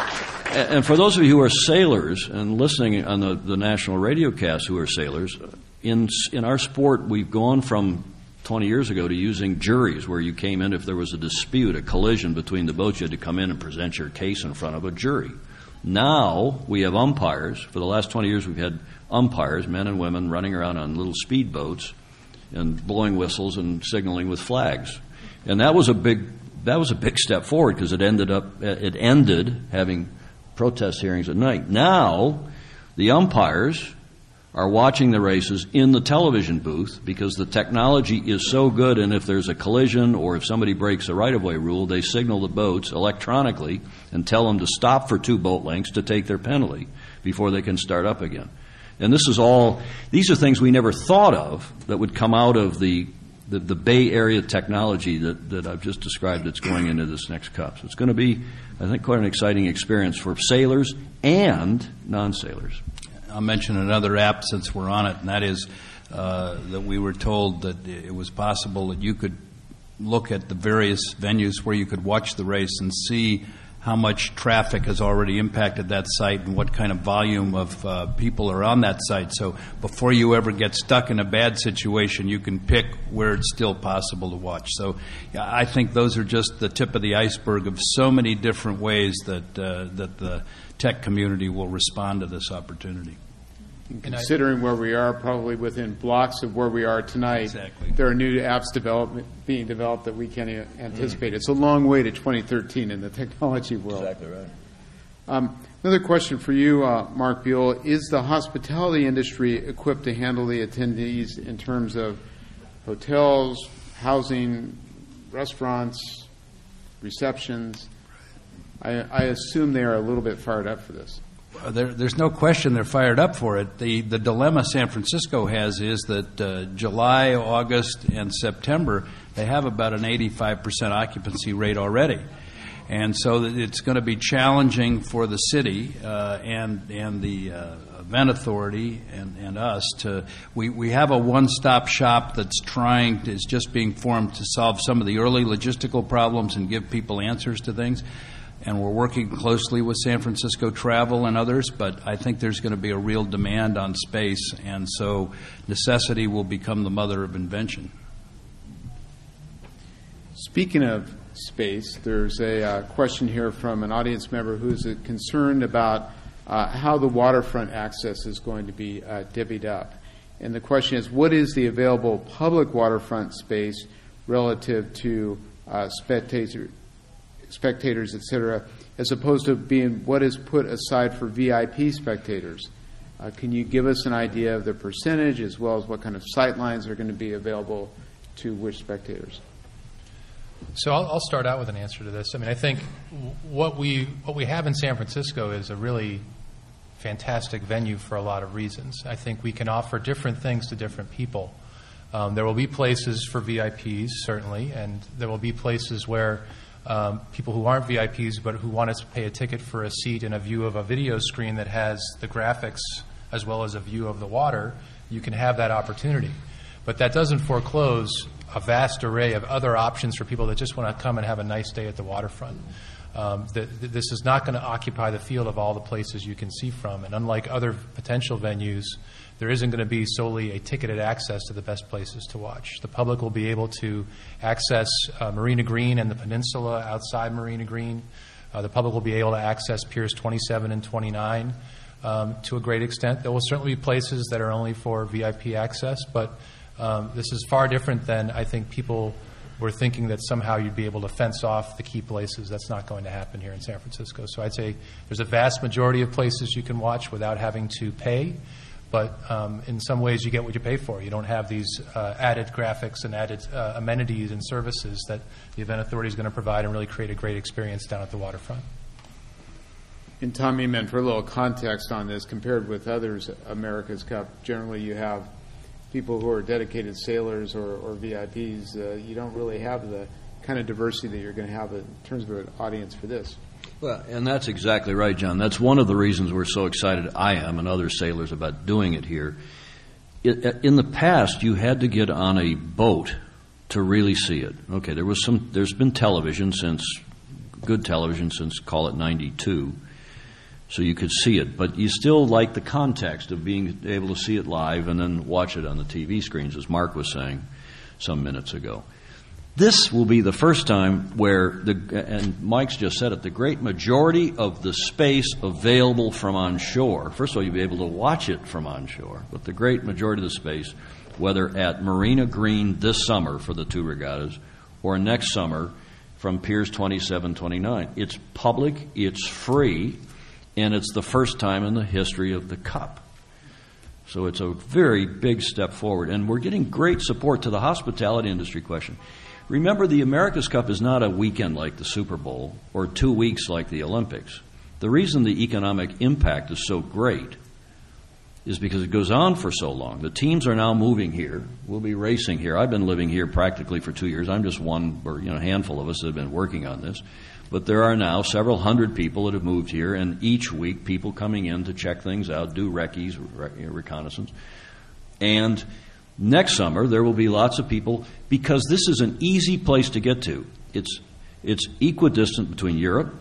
And for those of you who are sailors and listening on the, the national radio cast who are sailors, in in our sport, we've gone from twenty years ago to using juries, where you came in if there was a dispute, a collision between the boats, you had to come in and present your case in front of a jury. Now we have umpires. For the last twenty years, we've had umpires, men and women, running around on little speedboats and blowing whistles and signaling with flags. And that was a big that was a big step forward, because it ended up it ended having protest hearings at night. Now the umpires are watching the races in the television booth, because the technology is so good, and if there's a collision or if somebody breaks a right-of-way rule, they signal the boats electronically and tell them to stop for two boat lengths to take their penalty before they can start up again. And this is all, these are things we never thought of that would come out of the the, the Bay Area technology that, that I've just described that's going into this next Cup. So it's going to be, I think, quite an exciting experience for sailors and non-sailors. I'll mention another app since we're on it, and that is uh, that we were told that it was possible that you could look at the various venues where you could watch the race and see how much traffic has already impacted that site and what kind of volume of uh, people are on that site. So before you ever get stuck in a bad situation, you can pick where it's still possible to watch. So yeah, I think those are just the tip of the iceberg of so many different ways that uh, that the tech community will respond to this opportunity. Considering where we are, probably within blocks of where we are tonight, exactly. There are new apps development, being developed that we can't anticipate. Mm. It's a long way to twenty thirteen in the technology world. Exactly right. Um, another question for you, uh, Mark Buell. Is the hospitality industry equipped to handle the attendees in terms of hotels, housing, restaurants, receptions? I, I assume they are a little bit fired up for this. There, there's no question they're fired up for it. The the dilemma San Francisco has is that uh, July, August, and September, they have about an eighty-five percent occupancy rate already. And so it's going to be challenging for the city uh, and and the uh, event authority and, and us to we, we have a one-stop shop that's trying to, is just being formed to solve some of the early logistical problems and give people answers to things. And we're working closely with San Francisco Travel and others, but I think there's going to be a real demand on space, and so necessity will become the mother of invention. Speaking of space, there's a uh, question here from an audience member who's uh, concerned about uh, how the waterfront access is going to be uh, divvied up. And the question is, what is the available public waterfront space relative to uh, spectators? spectators, et cetera, as opposed to being what is put aside for V I P spectators. Uh, can you give us an idea of the percentage as well as what kind of sight lines are going to be available to which spectators? So I'll, I'll start out with an answer to this. I mean, I think what we what we have in San Francisco is a really fantastic venue for a lot of reasons. I think we can offer different things to different people. Um, there will be places for V I Ps, certainly, and there will be places where Um, people who aren't V I Ps but who want to pay a ticket for a seat and a view of a video screen that has the graphics as well as a view of the water, you can have that opportunity. But that doesn't foreclose a vast array of other options for people that just want to come and have a nice day at the waterfront. Um, the, the, this is not going to occupy the field of all the places you can see from. And unlike other potential venues, there isn't going to be solely a ticketed access to the best places to watch. The public will be able to access uh, Marina Green and the peninsula outside Marina Green. Uh, the public will be able to access Piers twenty-seven and twenty-nine um, to a great extent. There will certainly be places that are only for V I P access, but um, this is far different than I think people were thinking that somehow you'd be able to fence off the key places. That's not going to happen here in San Francisco. So I'd say there's a vast majority of places you can watch without having to pay. But um, in some ways, you get what you pay for. You don't have these uh, added graphics and added uh, amenities and services that the event authority is going to provide and really create a great experience down at the waterfront. And Tom Eman, for a little context on this, compared with others, America's Cup, generally you have people who are dedicated sailors or, or V I Ps. Uh, you don't really have the kind of diversity that you're going to have in terms of an audience for this. Well, and that's exactly right, John. That's one of the reasons we're so excited, I am, and other sailors, about doing it here. It, in the past, you had to get on a boat to really see it. Okay, there was some. There's been television since, good television since, call it ninety-two. so you could see it. But you still like the context of being able to see it live and then watch it on the T V screens, as Mark was saying some minutes ago. This will be the first time where, the, and Mike's just said it, the great majority of the space available from on shore, first of all, you'll be able to watch it from on shore, but the great majority of the space, whether at Marina Green this summer for the two regattas or next summer from Piers twenty-seven, twenty-nine, it's public, it's free, and it's the first time in the history of the Cup. So it's a very big step forward, and we're getting great support to the hospitality industry question. Remember, the America's Cup is not a weekend like the Super Bowl or two weeks like the Olympics. The reason the economic impact is so great is because it goes on for so long. The teams are now moving here. We'll be racing here. I've been living here practically for two years. I'm just one, or you know, a handful of us that have been working on this. But there are now several hundred people that have moved here, and each week people coming in to check things out, do recce's, reconnaissance. And next summer, there will be lots of people, because this is an easy place to get to. It's it's equidistant between Europe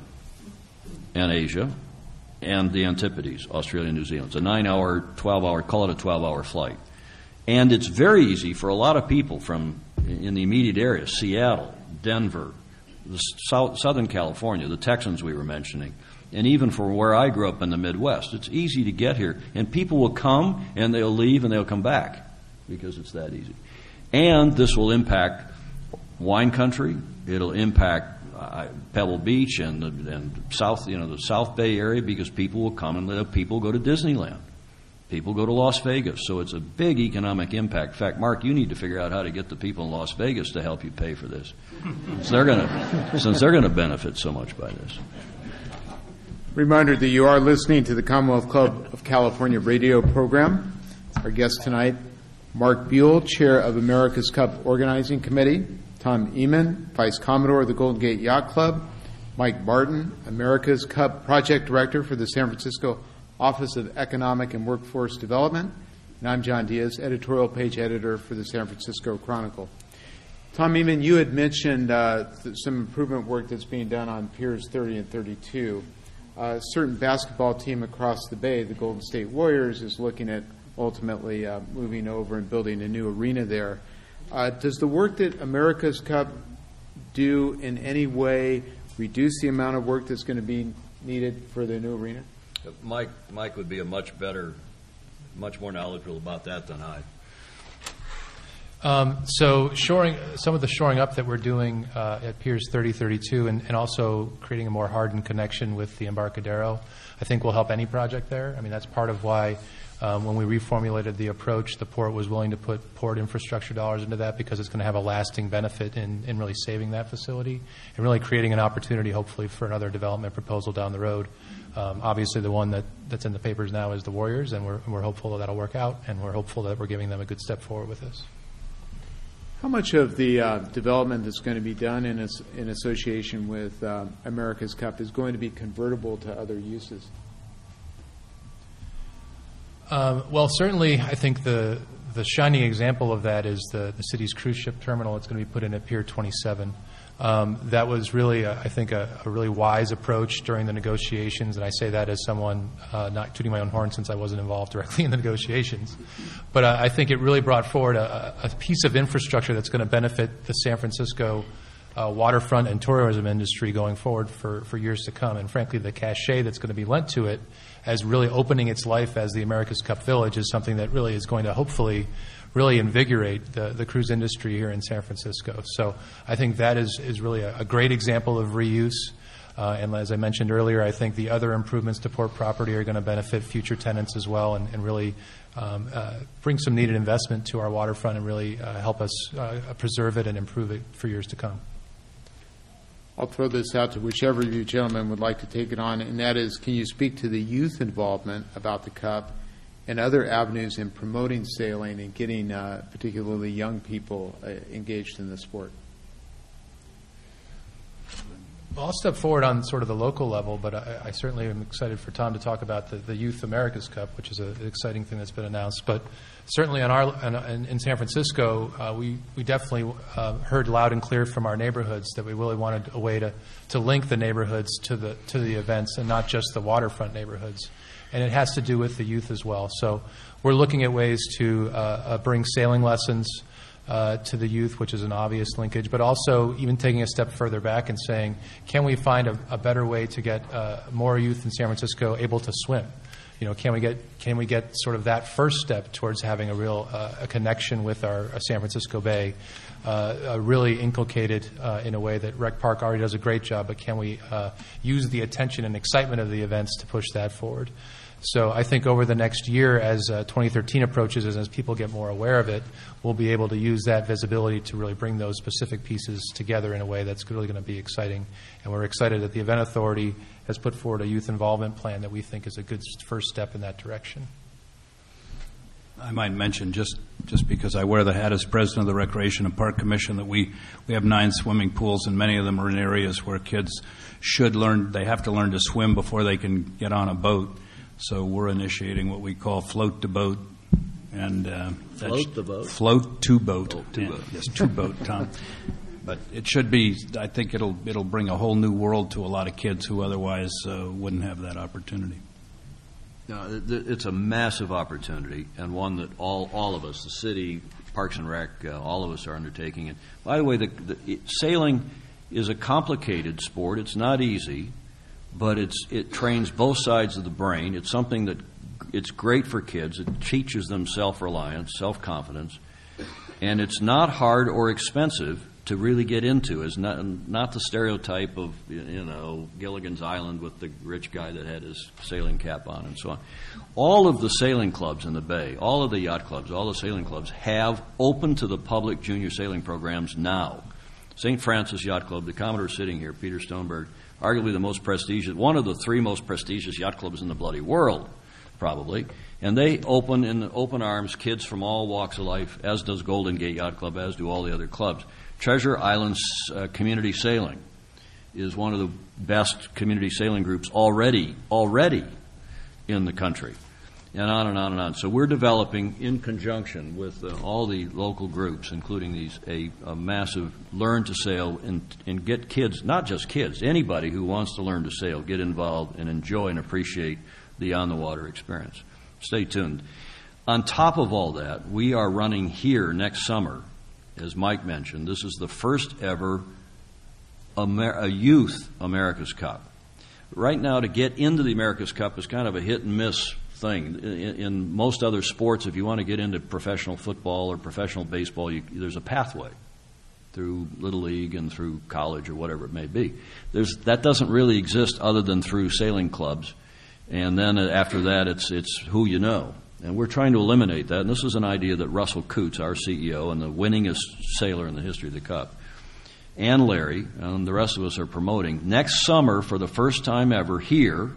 and Asia and the Antipodes, Australia and New Zealand. It's a nine-hour, twelve-hour, call it a twelve-hour flight. And it's very easy for a lot of people from in the immediate area, Seattle, Denver, the South, Southern California, the Texans we were mentioning, and even for where I grew up in the Midwest. It's easy to get here. And people will come, and they'll leave, and they'll come back, because it's that easy. And this will impact wine country. It'll impact uh, Pebble Beach and the and South, you know, the South Bay area, because people will come and let people go to Disneyland. People go to Las Vegas. So it's a big economic impact. In fact, Mark, you need to figure out how to get the people in Las Vegas to help you pay for this. Since they're going to, since they're going to benefit so much by this. Reminder that you are listening to the Commonwealth Club of California radio program. Our guest tonight, Mark Buell, Chair of America's Cup Organizing Committee, Tom Eman, Vice Commodore of the Golden Gate Yacht Club, Mike Barton, America's Cup Project Director for the San Francisco Office of Economic and Workforce Development, and I'm John Diaz, Editorial Page Editor for the San Francisco Chronicle. Tom Eman, you had mentioned uh, some improvement work that's being done on Piers thirty and thirty-two. A certain basketball team across the bay, the Golden State Warriors, is looking at ultimately uh, moving over and building a new arena there. Uh, does the work that America's Cup do in any way reduce the amount of work that's going to be needed for the new arena? Mike, Mike would be a much better, much more knowledgeable about that than I. Um, so shoring, some of the shoring up that we're doing uh, at Piers thirty thirty-two and, and also creating a more hardened connection with the Embarcadero, I think will help any project there. I mean, that's part of why um, when we reformulated the approach, the port was willing to put port infrastructure dollars into that, because it's going to have a lasting benefit in, in really saving that facility and really creating an opportunity, hopefully, for another development proposal down the road. Um, obviously, the one that, that's in the papers now is the Warriors, and we're, and we're hopeful that that'll work out, and we're hopeful that we're giving them a good step forward with this. How much of the uh, development that's going to be done in, as, in association with uh, America's Cup is going to be convertible to other uses? Um, well, certainly, I think the the shining example of that is the, the city's cruise ship terminal. It's going to be put in at Pier twenty-seven. Um, that was really, a, I think, a, a really wise approach during the negotiations, and I say that as someone uh, not tooting my own horn since I wasn't involved directly in the negotiations. But uh, I think it really brought forward a, a piece of infrastructure that's going to benefit the San Francisco uh, waterfront and tourism industry going forward for, for years to come. And frankly, the cachet that's going to be lent to it as really opening its life as the America's Cup Village is something that really is going to hopefully really invigorate the, the cruise industry here in San Francisco. So I think that is, is really a, a great example of reuse. Uh, and as I mentioned earlier, I think the other improvements to port property are going to benefit future tenants as well, and, and really um, uh, bring some needed investment to our waterfront and really uh, help us uh, preserve it and improve it for years to come. I'll throw this out to whichever of you gentlemen would like to take it on, and that is, can you speak to the youth involvement about the Cup and other avenues in promoting sailing and getting uh, particularly young people uh, engaged in the sport? Well, I'll step forward on sort of the local level, but I, I certainly am excited for Tom to talk about the, the Youth America's Cup, which is a, an exciting thing that's been announced. But certainly on our, on, in San Francisco, uh, we, we definitely uh, heard loud and clear from our neighborhoods that we really wanted a way to, to link the neighborhoods to the, to the events and not just the waterfront neighborhoods. And it has to do with the youth as well. So we're looking at ways to uh, uh, bring sailing lessons Uh, to the youth, which is an obvious linkage, but also even taking a step further back and saying, can we find a, a better way to get uh, more youth in San Francisco able to swim? You know, can we get can we get sort of that first step towards having a real uh, a connection with our uh, San Francisco Bay, uh, uh, really inculcated uh, in a way that Rec Park already does a great job, but can we uh, use the attention and excitement of the events to push that forward? So I think over the next year, as uh, twenty thirteen approaches and as people get more aware of it, we'll be able to use that visibility to really bring those specific pieces together in a way that's really going to be exciting. And we're excited that the Event Authority has put forward a youth involvement plan that we think is a good first step in that direction. I might mention, just, just because I wear the hat as president of the Recreation and Park Commission, that we, we have nine swimming pools, and many of them are in areas where kids should learn, they have to learn to swim before they can get on a boat. So we're initiating what we call float to boat, and uh, float the boat, float to boat, oh, to yeah, boat, yes, to boat, Tom. But it should be. I think it'll it'll bring a whole new world to a lot of kids who otherwise uh, wouldn't have that opportunity. No, it's a massive opportunity, and one that all all of us, the city, Parks and Rec, uh, all of us are undertaking. And by the way, the, the it, sailing is a complicated sport. It's not easy. But it's it trains both sides of the brain. It's something that it's great for kids. It teaches them self-reliance, self-confidence, and it's not hard or expensive to really get into. It's not not the stereotype of you know Gilligan's Island with the rich guy that had his sailing cap on and so on. All of the sailing clubs in the Bay, all of the yacht clubs, all the sailing clubs have open to the public junior sailing programs now. Saint Francis Yacht Club, the Commodore sitting here, Peter Stoneberg, arguably the most prestigious, one of the three most prestigious yacht clubs in the bloody world, probably. And they open in open arms kids from all walks of life, as does Golden Gate Yacht Club, as do all the other clubs. Treasure Islands uh, Community Sailing is one of the best community sailing groups already, already in the country. And on and on and on. So we're developing, in conjunction with uh, all the local groups, including these, a, a massive learn to sail and, and get kids, not just kids, anybody who wants to learn to sail, get involved and enjoy and appreciate the on-the-water experience. Stay tuned. On top of all that, we are running here next summer, as Mike mentioned. This is the first ever Amer- a Youth America's Cup. Right now, to get into the America's Cup is kind of a hit and miss thing. In, in most other sports, if you want to get into professional football or professional baseball, you, there's a pathway through Little League and through college or whatever it may be. There's, that doesn't really exist other than through sailing clubs. And then after that, it's it's who you know. And we're trying to eliminate that. And this is an idea that Russell Coots, our C E O and the winningest sailor in the history of the Cup, and Larry and the rest of us are promoting. Next summer, for the first time ever here,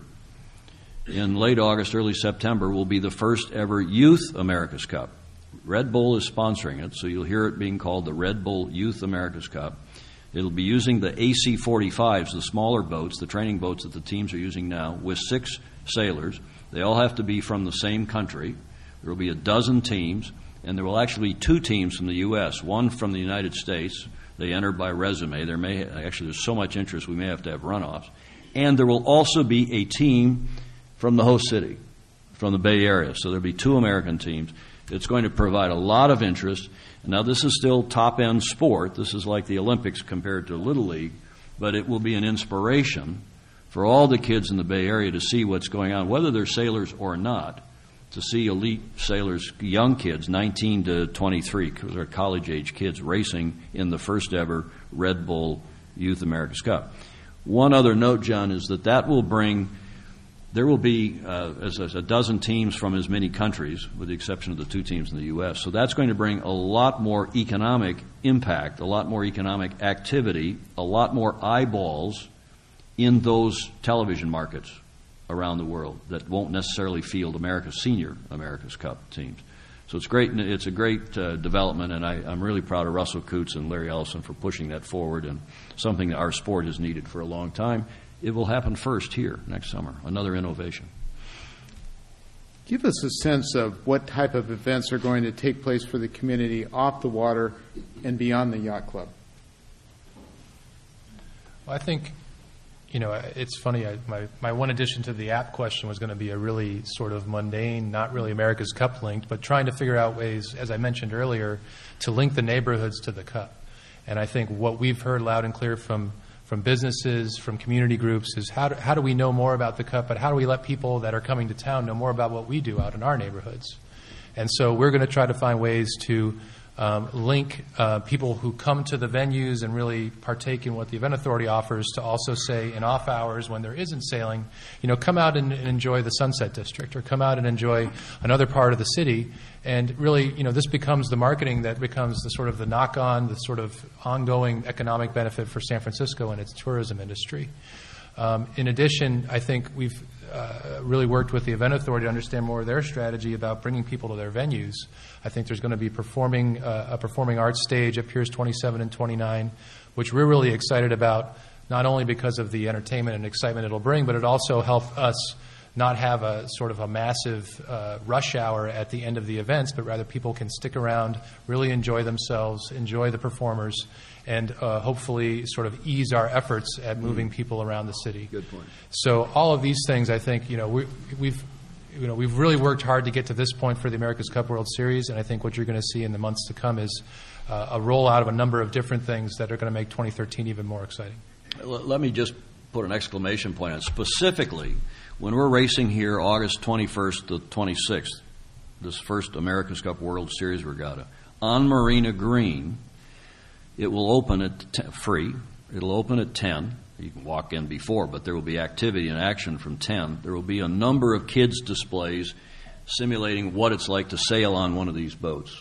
in late August, early September, will be the first ever Youth America's Cup. Red Bull is sponsoring it, so you'll hear it being called the Red Bull Youth America's Cup. It'll be using the A C forty-fives, the smaller boats, the training boats that the teams are using now, with six sailors. They all have to be from the same country. There will be a dozen teams, and there will actually be two teams from the U S, one from the United States. They enter by resume. There may actually there's so much interest we may have to have runoffs. And there will also be a team from the host city, from the Bay Area. So there'll be two American teams. It's going to provide a lot of interest. Now, this is still top-end sport. This is like the Olympics compared to Little League, but it will be an inspiration for all the kids in the Bay Area to see what's going on, whether they're sailors or not, to see elite sailors, young kids, nineteen to twenty-three, because they're college-age kids, racing in the first ever Red Bull Youth America's Cup. One other note, John, is that that will bring, there will be uh, as, as a dozen teams from as many countries, with the exception of the two teams in the U S. So that's going to bring a lot more economic impact, a lot more economic activity, a lot more eyeballs in those television markets around the world that won't necessarily field America's senior America's Cup teams. So it's great. It's a great uh, development, and I, I'm really proud of Russell Coots and Larry Ellison for pushing that forward, and something that our sport has needed for a long time. It will happen first here next summer. Another innovation. Give us a sense of what type of events are going to take place for the community off the water and beyond the yacht club. Well, I think, you know, it's funny. I, my, my one addition to the app question was going to be a really sort of mundane, not really America's Cup linked, but trying to figure out ways, as I mentioned earlier, to link the neighborhoods to the Cup. And I think what we've heard loud and clear from from businesses, from community groups, is how do, how do we know more about the Cup, but how do we let people that are coming to town know more about what we do out in our neighborhoods? And so we're going to try to find ways to um, link uh, people who come to the venues and really partake in what the Event Authority offers to also say in off hours when there isn't sailing, you know, come out and, and enjoy the Sunset District, or come out and enjoy another part of the city. And really, you know, this becomes the marketing that becomes the sort of the knock-on, the sort of ongoing economic benefit for San Francisco and its tourism industry. Um, in addition, I think we've uh, really worked with the Event Authority to understand more of their strategy about bringing people to their venues. I think there's going to be performing uh, a performing arts stage at Piers twenty-seven and twenty-nine, which we're really excited about, not only because of the entertainment and excitement it'll bring, but it also help us not have a sort of a massive uh, rush hour at the end of the events, but rather people can stick around, really enjoy themselves, enjoy the performers, and uh, hopefully sort of ease our efforts at moving people around the city. Good point. So all of these things, I think, you know, we, we've you know we've really worked hard to get to this point for the America's Cup World Series, and I think what you're going to see in the months to come is uh, a rollout of a number of different things that are going to make twenty thirteen even more exciting. Let me just put an exclamation point on it. Specifically, when we're racing here August twenty-first to twenty-sixth, this first America's Cup World Series regatta, on Marina Green, it will open at ten, free. It'll open at ten. You can walk in before, but there will be activity and action from ten. There will be a number of kids' displays simulating what it's like to sail on one of these boats.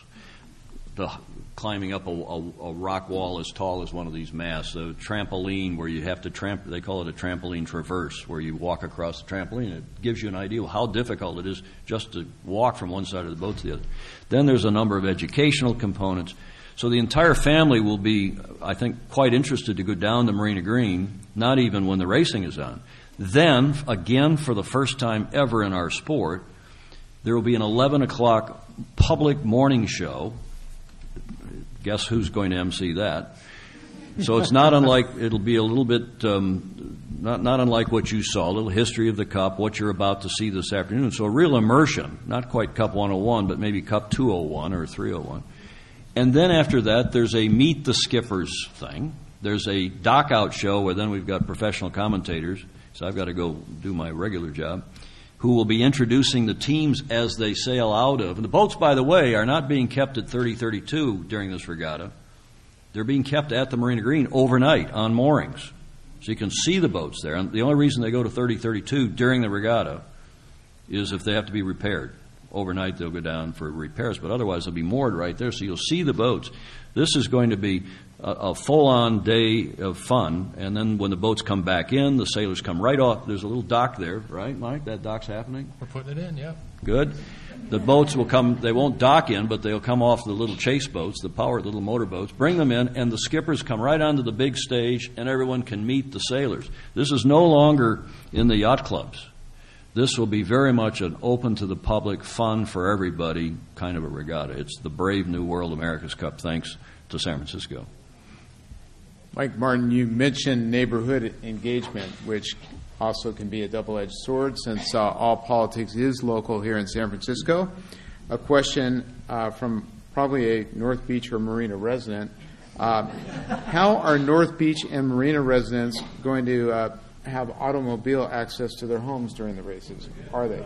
The climbing up a, a, a rock wall as tall as one of these masts, a trampoline where you have to tramp, they call it a trampoline traverse, where you walk across the trampoline. It gives you an idea of how difficult it is just to walk from one side of the boat to the other. Then there's a number of educational components. So the entire family will be, I think, quite interested to go down to Marina Green, not even when the racing is on. Then, again, for the first time ever in our sport, there will be an eleven o'clock public morning show. Guess who's going to emcee that? So it's not unlike, it'll be a little bit, um, not, not unlike what you saw, a little history of the Cup, what you're about to see this afternoon. So a real immersion, not quite Cup one oh one, but maybe Cup two oh one or three oh one. And then after that, there's a Meet the Skippers thing. There's a dock-out show where then we've got professional commentators, so I've got to go do my regular job, who will be introducing the teams as they sail out of. And the boats, by the way, are not being kept at thirty thirty-two during this regatta. They're being kept at the Marina Green overnight on moorings. So you can see the boats there. And the only reason they go to thirty thirty-two during the regatta is if they have to be repaired. Overnight they'll go down for repairs, but otherwise they'll be moored right there, so you'll see the boats. This is going to be a, a full-on day of fun, and then when the boats come back in, the sailors come right off. There's a little dock there, right, Mike? That dock's happening? We're putting it in, yeah. Good. The boats will come, they won't dock in, but they'll come off the little chase boats, the powered little motor boats, bring them in, and the skippers come right onto the big stage, and everyone can meet the sailors. This is no longer in the yacht clubs. This will be very much an open to the public, fun for everybody kind of a regatta. It's the brave new world America's Cup, thanks to San Francisco. Mike Martin, you mentioned neighborhood engagement, which also can be a double-edged sword since uh, all politics is local here in San Francisco. A question uh, from probably a North Beach or Marina resident. Uh, how are North Beach and Marina residents going to uh, have automobile access to their homes during the races? Are they?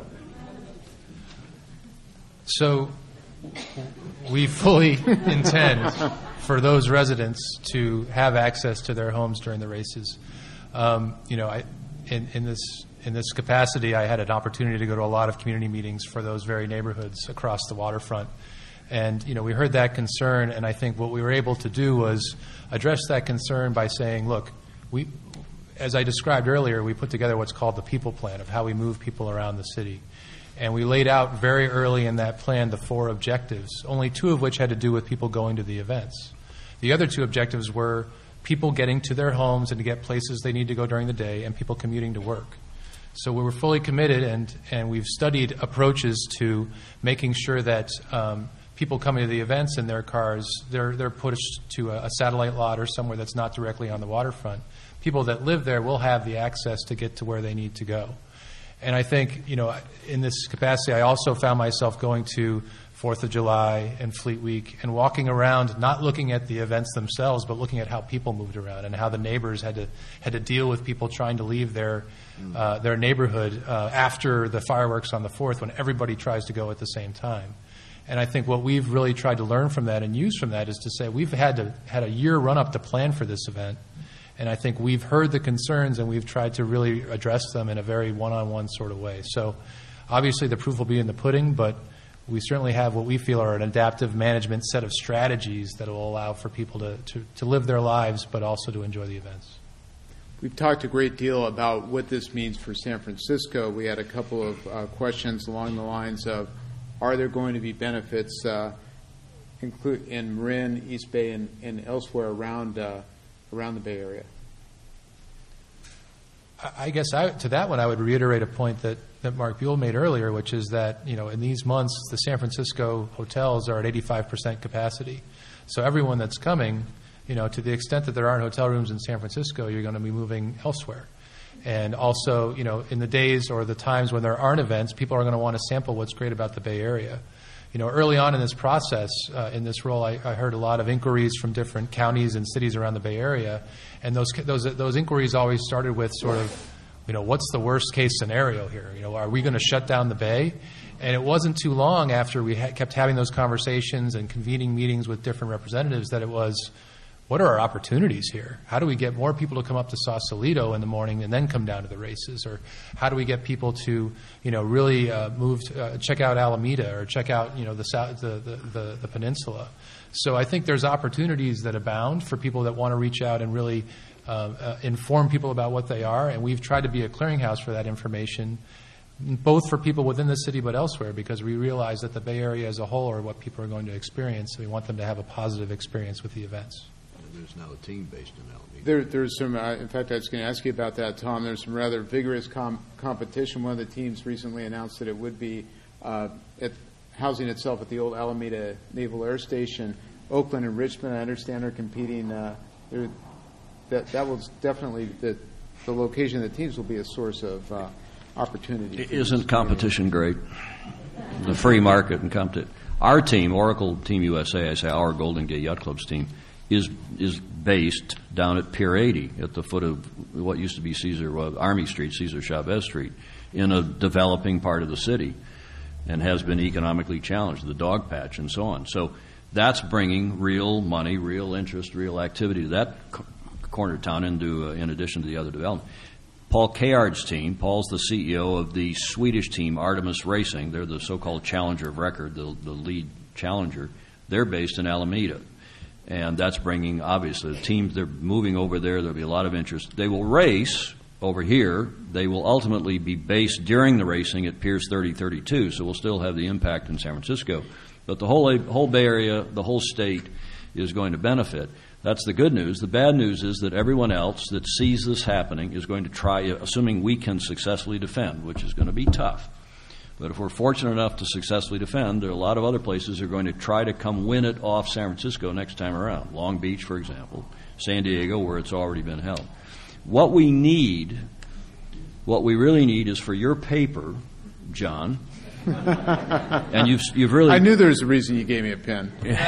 So we fully intend for those residents to have access to their homes during the races. Um, you know, I, in, in this in this capacity, I had an opportunity to go to a lot of community meetings for those very neighborhoods across the waterfront. And, you know, we heard that concern, and I think what we were able to do was address that concern by saying, look, we, as I described earlier, we put together what's called the people plan of how we move people around the city. And we laid out very early in that plan the four objectives, only two of which had to do with people going to the events. The other two objectives were people getting to their homes and to get places they need to go during the day, and people commuting to work. So we were fully committed, and, and we've studied approaches to making sure that um, people coming to the events in their cars, they're, they're pushed to a, a satellite lot or somewhere that's not directly on the waterfront. People that live there will have the access to get to where they need to go. And I think, you know, in this capacity, I also found myself going to Fourth of July and Fleet Week and walking around, not looking at the events themselves, but looking at how people moved around and how the neighbors had to had to deal with people trying to leave their uh, their neighborhood uh, after the fireworks on the fourth, when everybody tries to go at the same time. And I think what we've really tried to learn from that and use from that is to say we've had to had a year run up to plan for this event. And I think we've heard the concerns and we've tried to really address them in a very one-on-one sort of way. So obviously the proof will be in the pudding, but we certainly have what we feel are an adaptive management set of strategies that will allow for people to, to, to live their lives but also to enjoy the events. We've talked a great deal about what this means for San Francisco. We had a couple of uh, questions along the lines of, are there going to be benefits uh, include in Marin, East Bay, and, and elsewhere around uh, around the Bay Area? I guess I, to that one, I would reiterate a point that, that Mark Buell made earlier, which is that, you know, in these months, the San Francisco hotels are at eighty-five percent capacity. So everyone that's coming, you know, to the extent that there aren't hotel rooms in San Francisco, you're going to be moving elsewhere. And also, you know, in the days or the times when there aren't events, people are going to want to sample what's great about the Bay Area. You know, early on in this process, uh, in this role, I, I heard a lot of inquiries from different counties and cities around the Bay Area, and those those those inquiries always started with sort of, you know, what's the worst case scenario here? You know, are we going to shut down the Bay? And it wasn't too long after we ha- kept having those conversations and convening meetings with different representatives that it was, what are our opportunities here? How do we get more people to come up to Sausalito in the morning and then come down to the races? Or how do we get people to, you know, really uh, move, to, uh, check out Alameda or check out, you know, the, south, the, the, the, the peninsula? So I think there's opportunities that abound for people that want to reach out and really uh, uh, inform people about what they are. And we've tried to be a clearinghouse for that information, both for people within the city but elsewhere, because we realize that the Bay Area as a whole are what people are going to experience. So we want them to have a positive experience with the events. There's now a team based in Alameda. There, there's some, uh, in fact, I was going to ask you about that, Tom. There's some rather vigorous com- competition. One of the teams recently announced that it would be uh, at housing itself at the old Alameda Naval Air Station. Oakland and Richmond, I understand, are competing. Uh, that that was definitely the, the location of the teams will be a source of uh, opportunity. Isn't competition great? The free market and competition. Our team, Oracle Team U S A, I say our Golden Gate Yacht Club's team, is is based down at Pier eighty at the foot of what used to be Caesar well, Army Street, Cesar Chavez Street, in a developing part of the city, and has been economically challenged, the dog patch and so on. So that's bringing real money, real interest, real activity to that c- corner town, into, uh, in addition to the other development. Paul Kayard's team, Paul's the C E O of the Swedish team, Artemis Racing. They're the so-called challenger of record, the, the lead challenger. They're based in Alameda. And that's bringing, obviously, the teams, they're moving over there. There'll be a lot of interest. They will race over here. They will ultimately be based during the racing at Piers thirty thirty-two, so we'll still have the impact in San Francisco. But the whole, whole Bay Area, the whole state is going to benefit. That's the good news. The bad news is that everyone else that sees this happening is going to try, assuming we can successfully defend, which is going to be tough. But if we're fortunate enough to successfully defend, there are a lot of other places that are going to try to come win it off San Francisco next time around. Long Beach, for example, San Diego, where it's already been held. What we need, what we really need is for your paper, John, and you've you've really. I knew there was a reason you gave me a pen.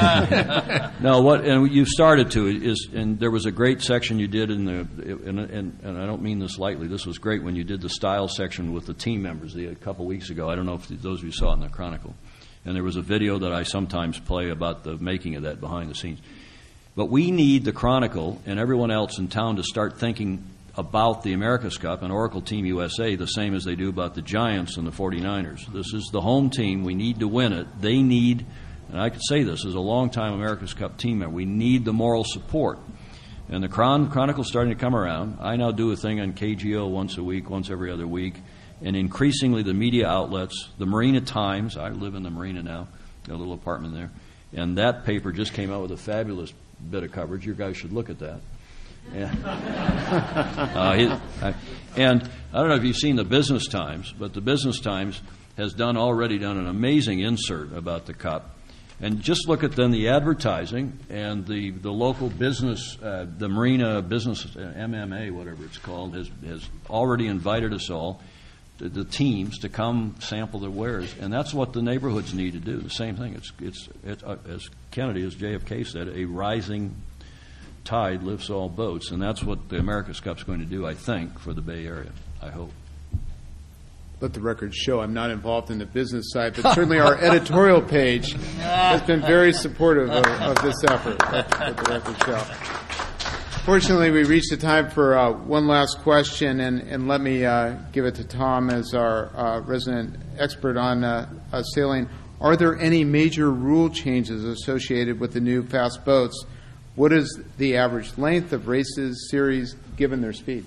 No, what and you've started to is, and there was a great section you did in the, and, and, and I don't mean this lightly. This was great when you did the style section with the team members a couple weeks ago. I don't know if those of you saw it in the Chronicle, and there was a video that I sometimes play about the making of that behind the scenes. But we need the Chronicle and everyone else in town to start thinking about the America's Cup and Oracle Team U S A the same as they do about the Giants and the forty-niners. This is the home team. We need to win it. They need, and I could say this as a long-time America's Cup team member, we need the moral support. And the Chron- Chronicle's starting to come around. I now do a thing on K G O once a week, once every other week, and increasingly the media outlets, the Marina Times, I live in the Marina now, got a little apartment there, and that paper just came out with a fabulous bit of coverage. You guys should look at that. And, uh, he, I, and I don't know if you've seen the Business Times, but the Business Times has done already done an amazing insert about the Cup. And just look at then the advertising and the, the local business, uh, the Marina Business, uh, M M A, whatever it's called, has, has already invited us all, the, the teams, to come sample their wares. And that's what the neighborhoods need to do, the same thing. It's, it's, it's uh, as Kennedy, as J F K said, a rising tide lifts all boats. And that's what the America's Cup's going to do, I think, for the Bay Area, I hope. Let the record show I'm not involved in the business side, but certainly our editorial page has been very supportive of, of this effort. Let, let the record show. Fortunately, we reached the time for uh, one last question, and, and let me uh, give it to Tom as our uh, resident expert on uh, uh, sailing. Are there any major rule changes associated with the new fast boats? What is the average length of races, series, given their speed?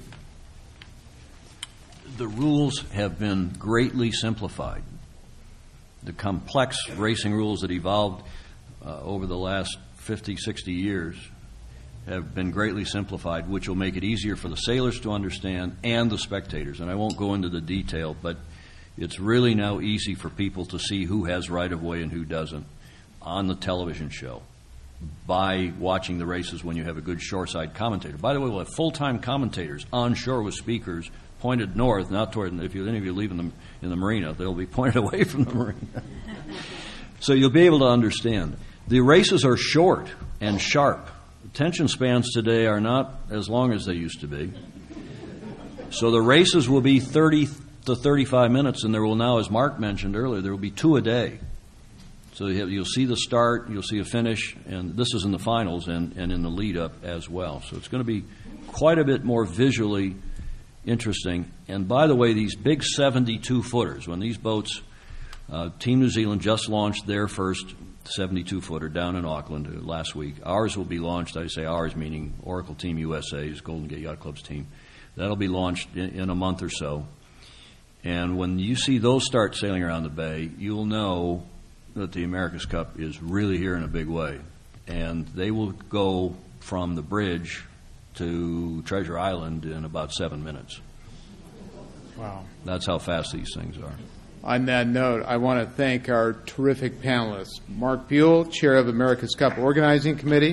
The rules have been greatly simplified. The complex racing rules that evolved uh, over the last fifty, sixty years have been greatly simplified, which will make it easier for the sailors to understand and the spectators. And I won't go into the detail, but it's really now easy for people to see who has right-of-way and who doesn't on the television show by watching the races when you have a good shoreside commentator. By the way, we'll have full-time commentators on shore with speakers pointed north, not toward, if you, any of you leave in the, in the marina, they'll be pointed away from the marina. So you'll be able to understand. The races are short and sharp. Attention spans today are not as long as they used to be. So the races will be thirty to thirty-five minutes, and there will now, as Mark mentioned earlier, there will be two a day. So you have, you'll see the start, you'll see a finish, and this is in the finals and, and in the lead-up as well. So it's going to be quite a bit more visually interesting. And by the way, these big seventy-two footers, when these boats, uh, Team New Zealand just launched their first seventy-two footer down in Auckland last week. Ours will be launched, I say ours meaning Oracle Team U S A's, Golden Gate Yacht Club's team. That'll be launched in, in a month or so. And when you see those start sailing around the bay, you'll know that the America's Cup is really here in a big way. And they will go from the bridge to Treasure Island in about seven minutes. Wow. That's how fast these things are. On that note, I want to thank our terrific panelists. Mark Buell, Chair of America's Cup Organizing Committee.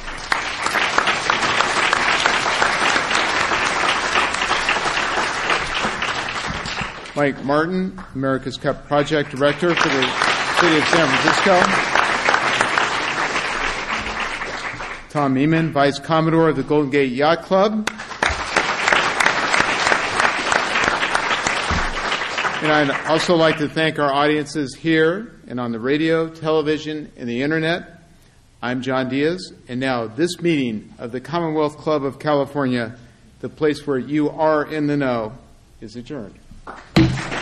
Mike Martin, America's Cup Project Director for the City of San Francisco. Tom Eamon, Vice Commodore of the Golden Gate Yacht Club. And I'd also like to thank our audiences here and on the radio, television, and the Internet. I'm John Diaz, and now this meeting of the Commonwealth Club of California, the place where you are in the know, is adjourned.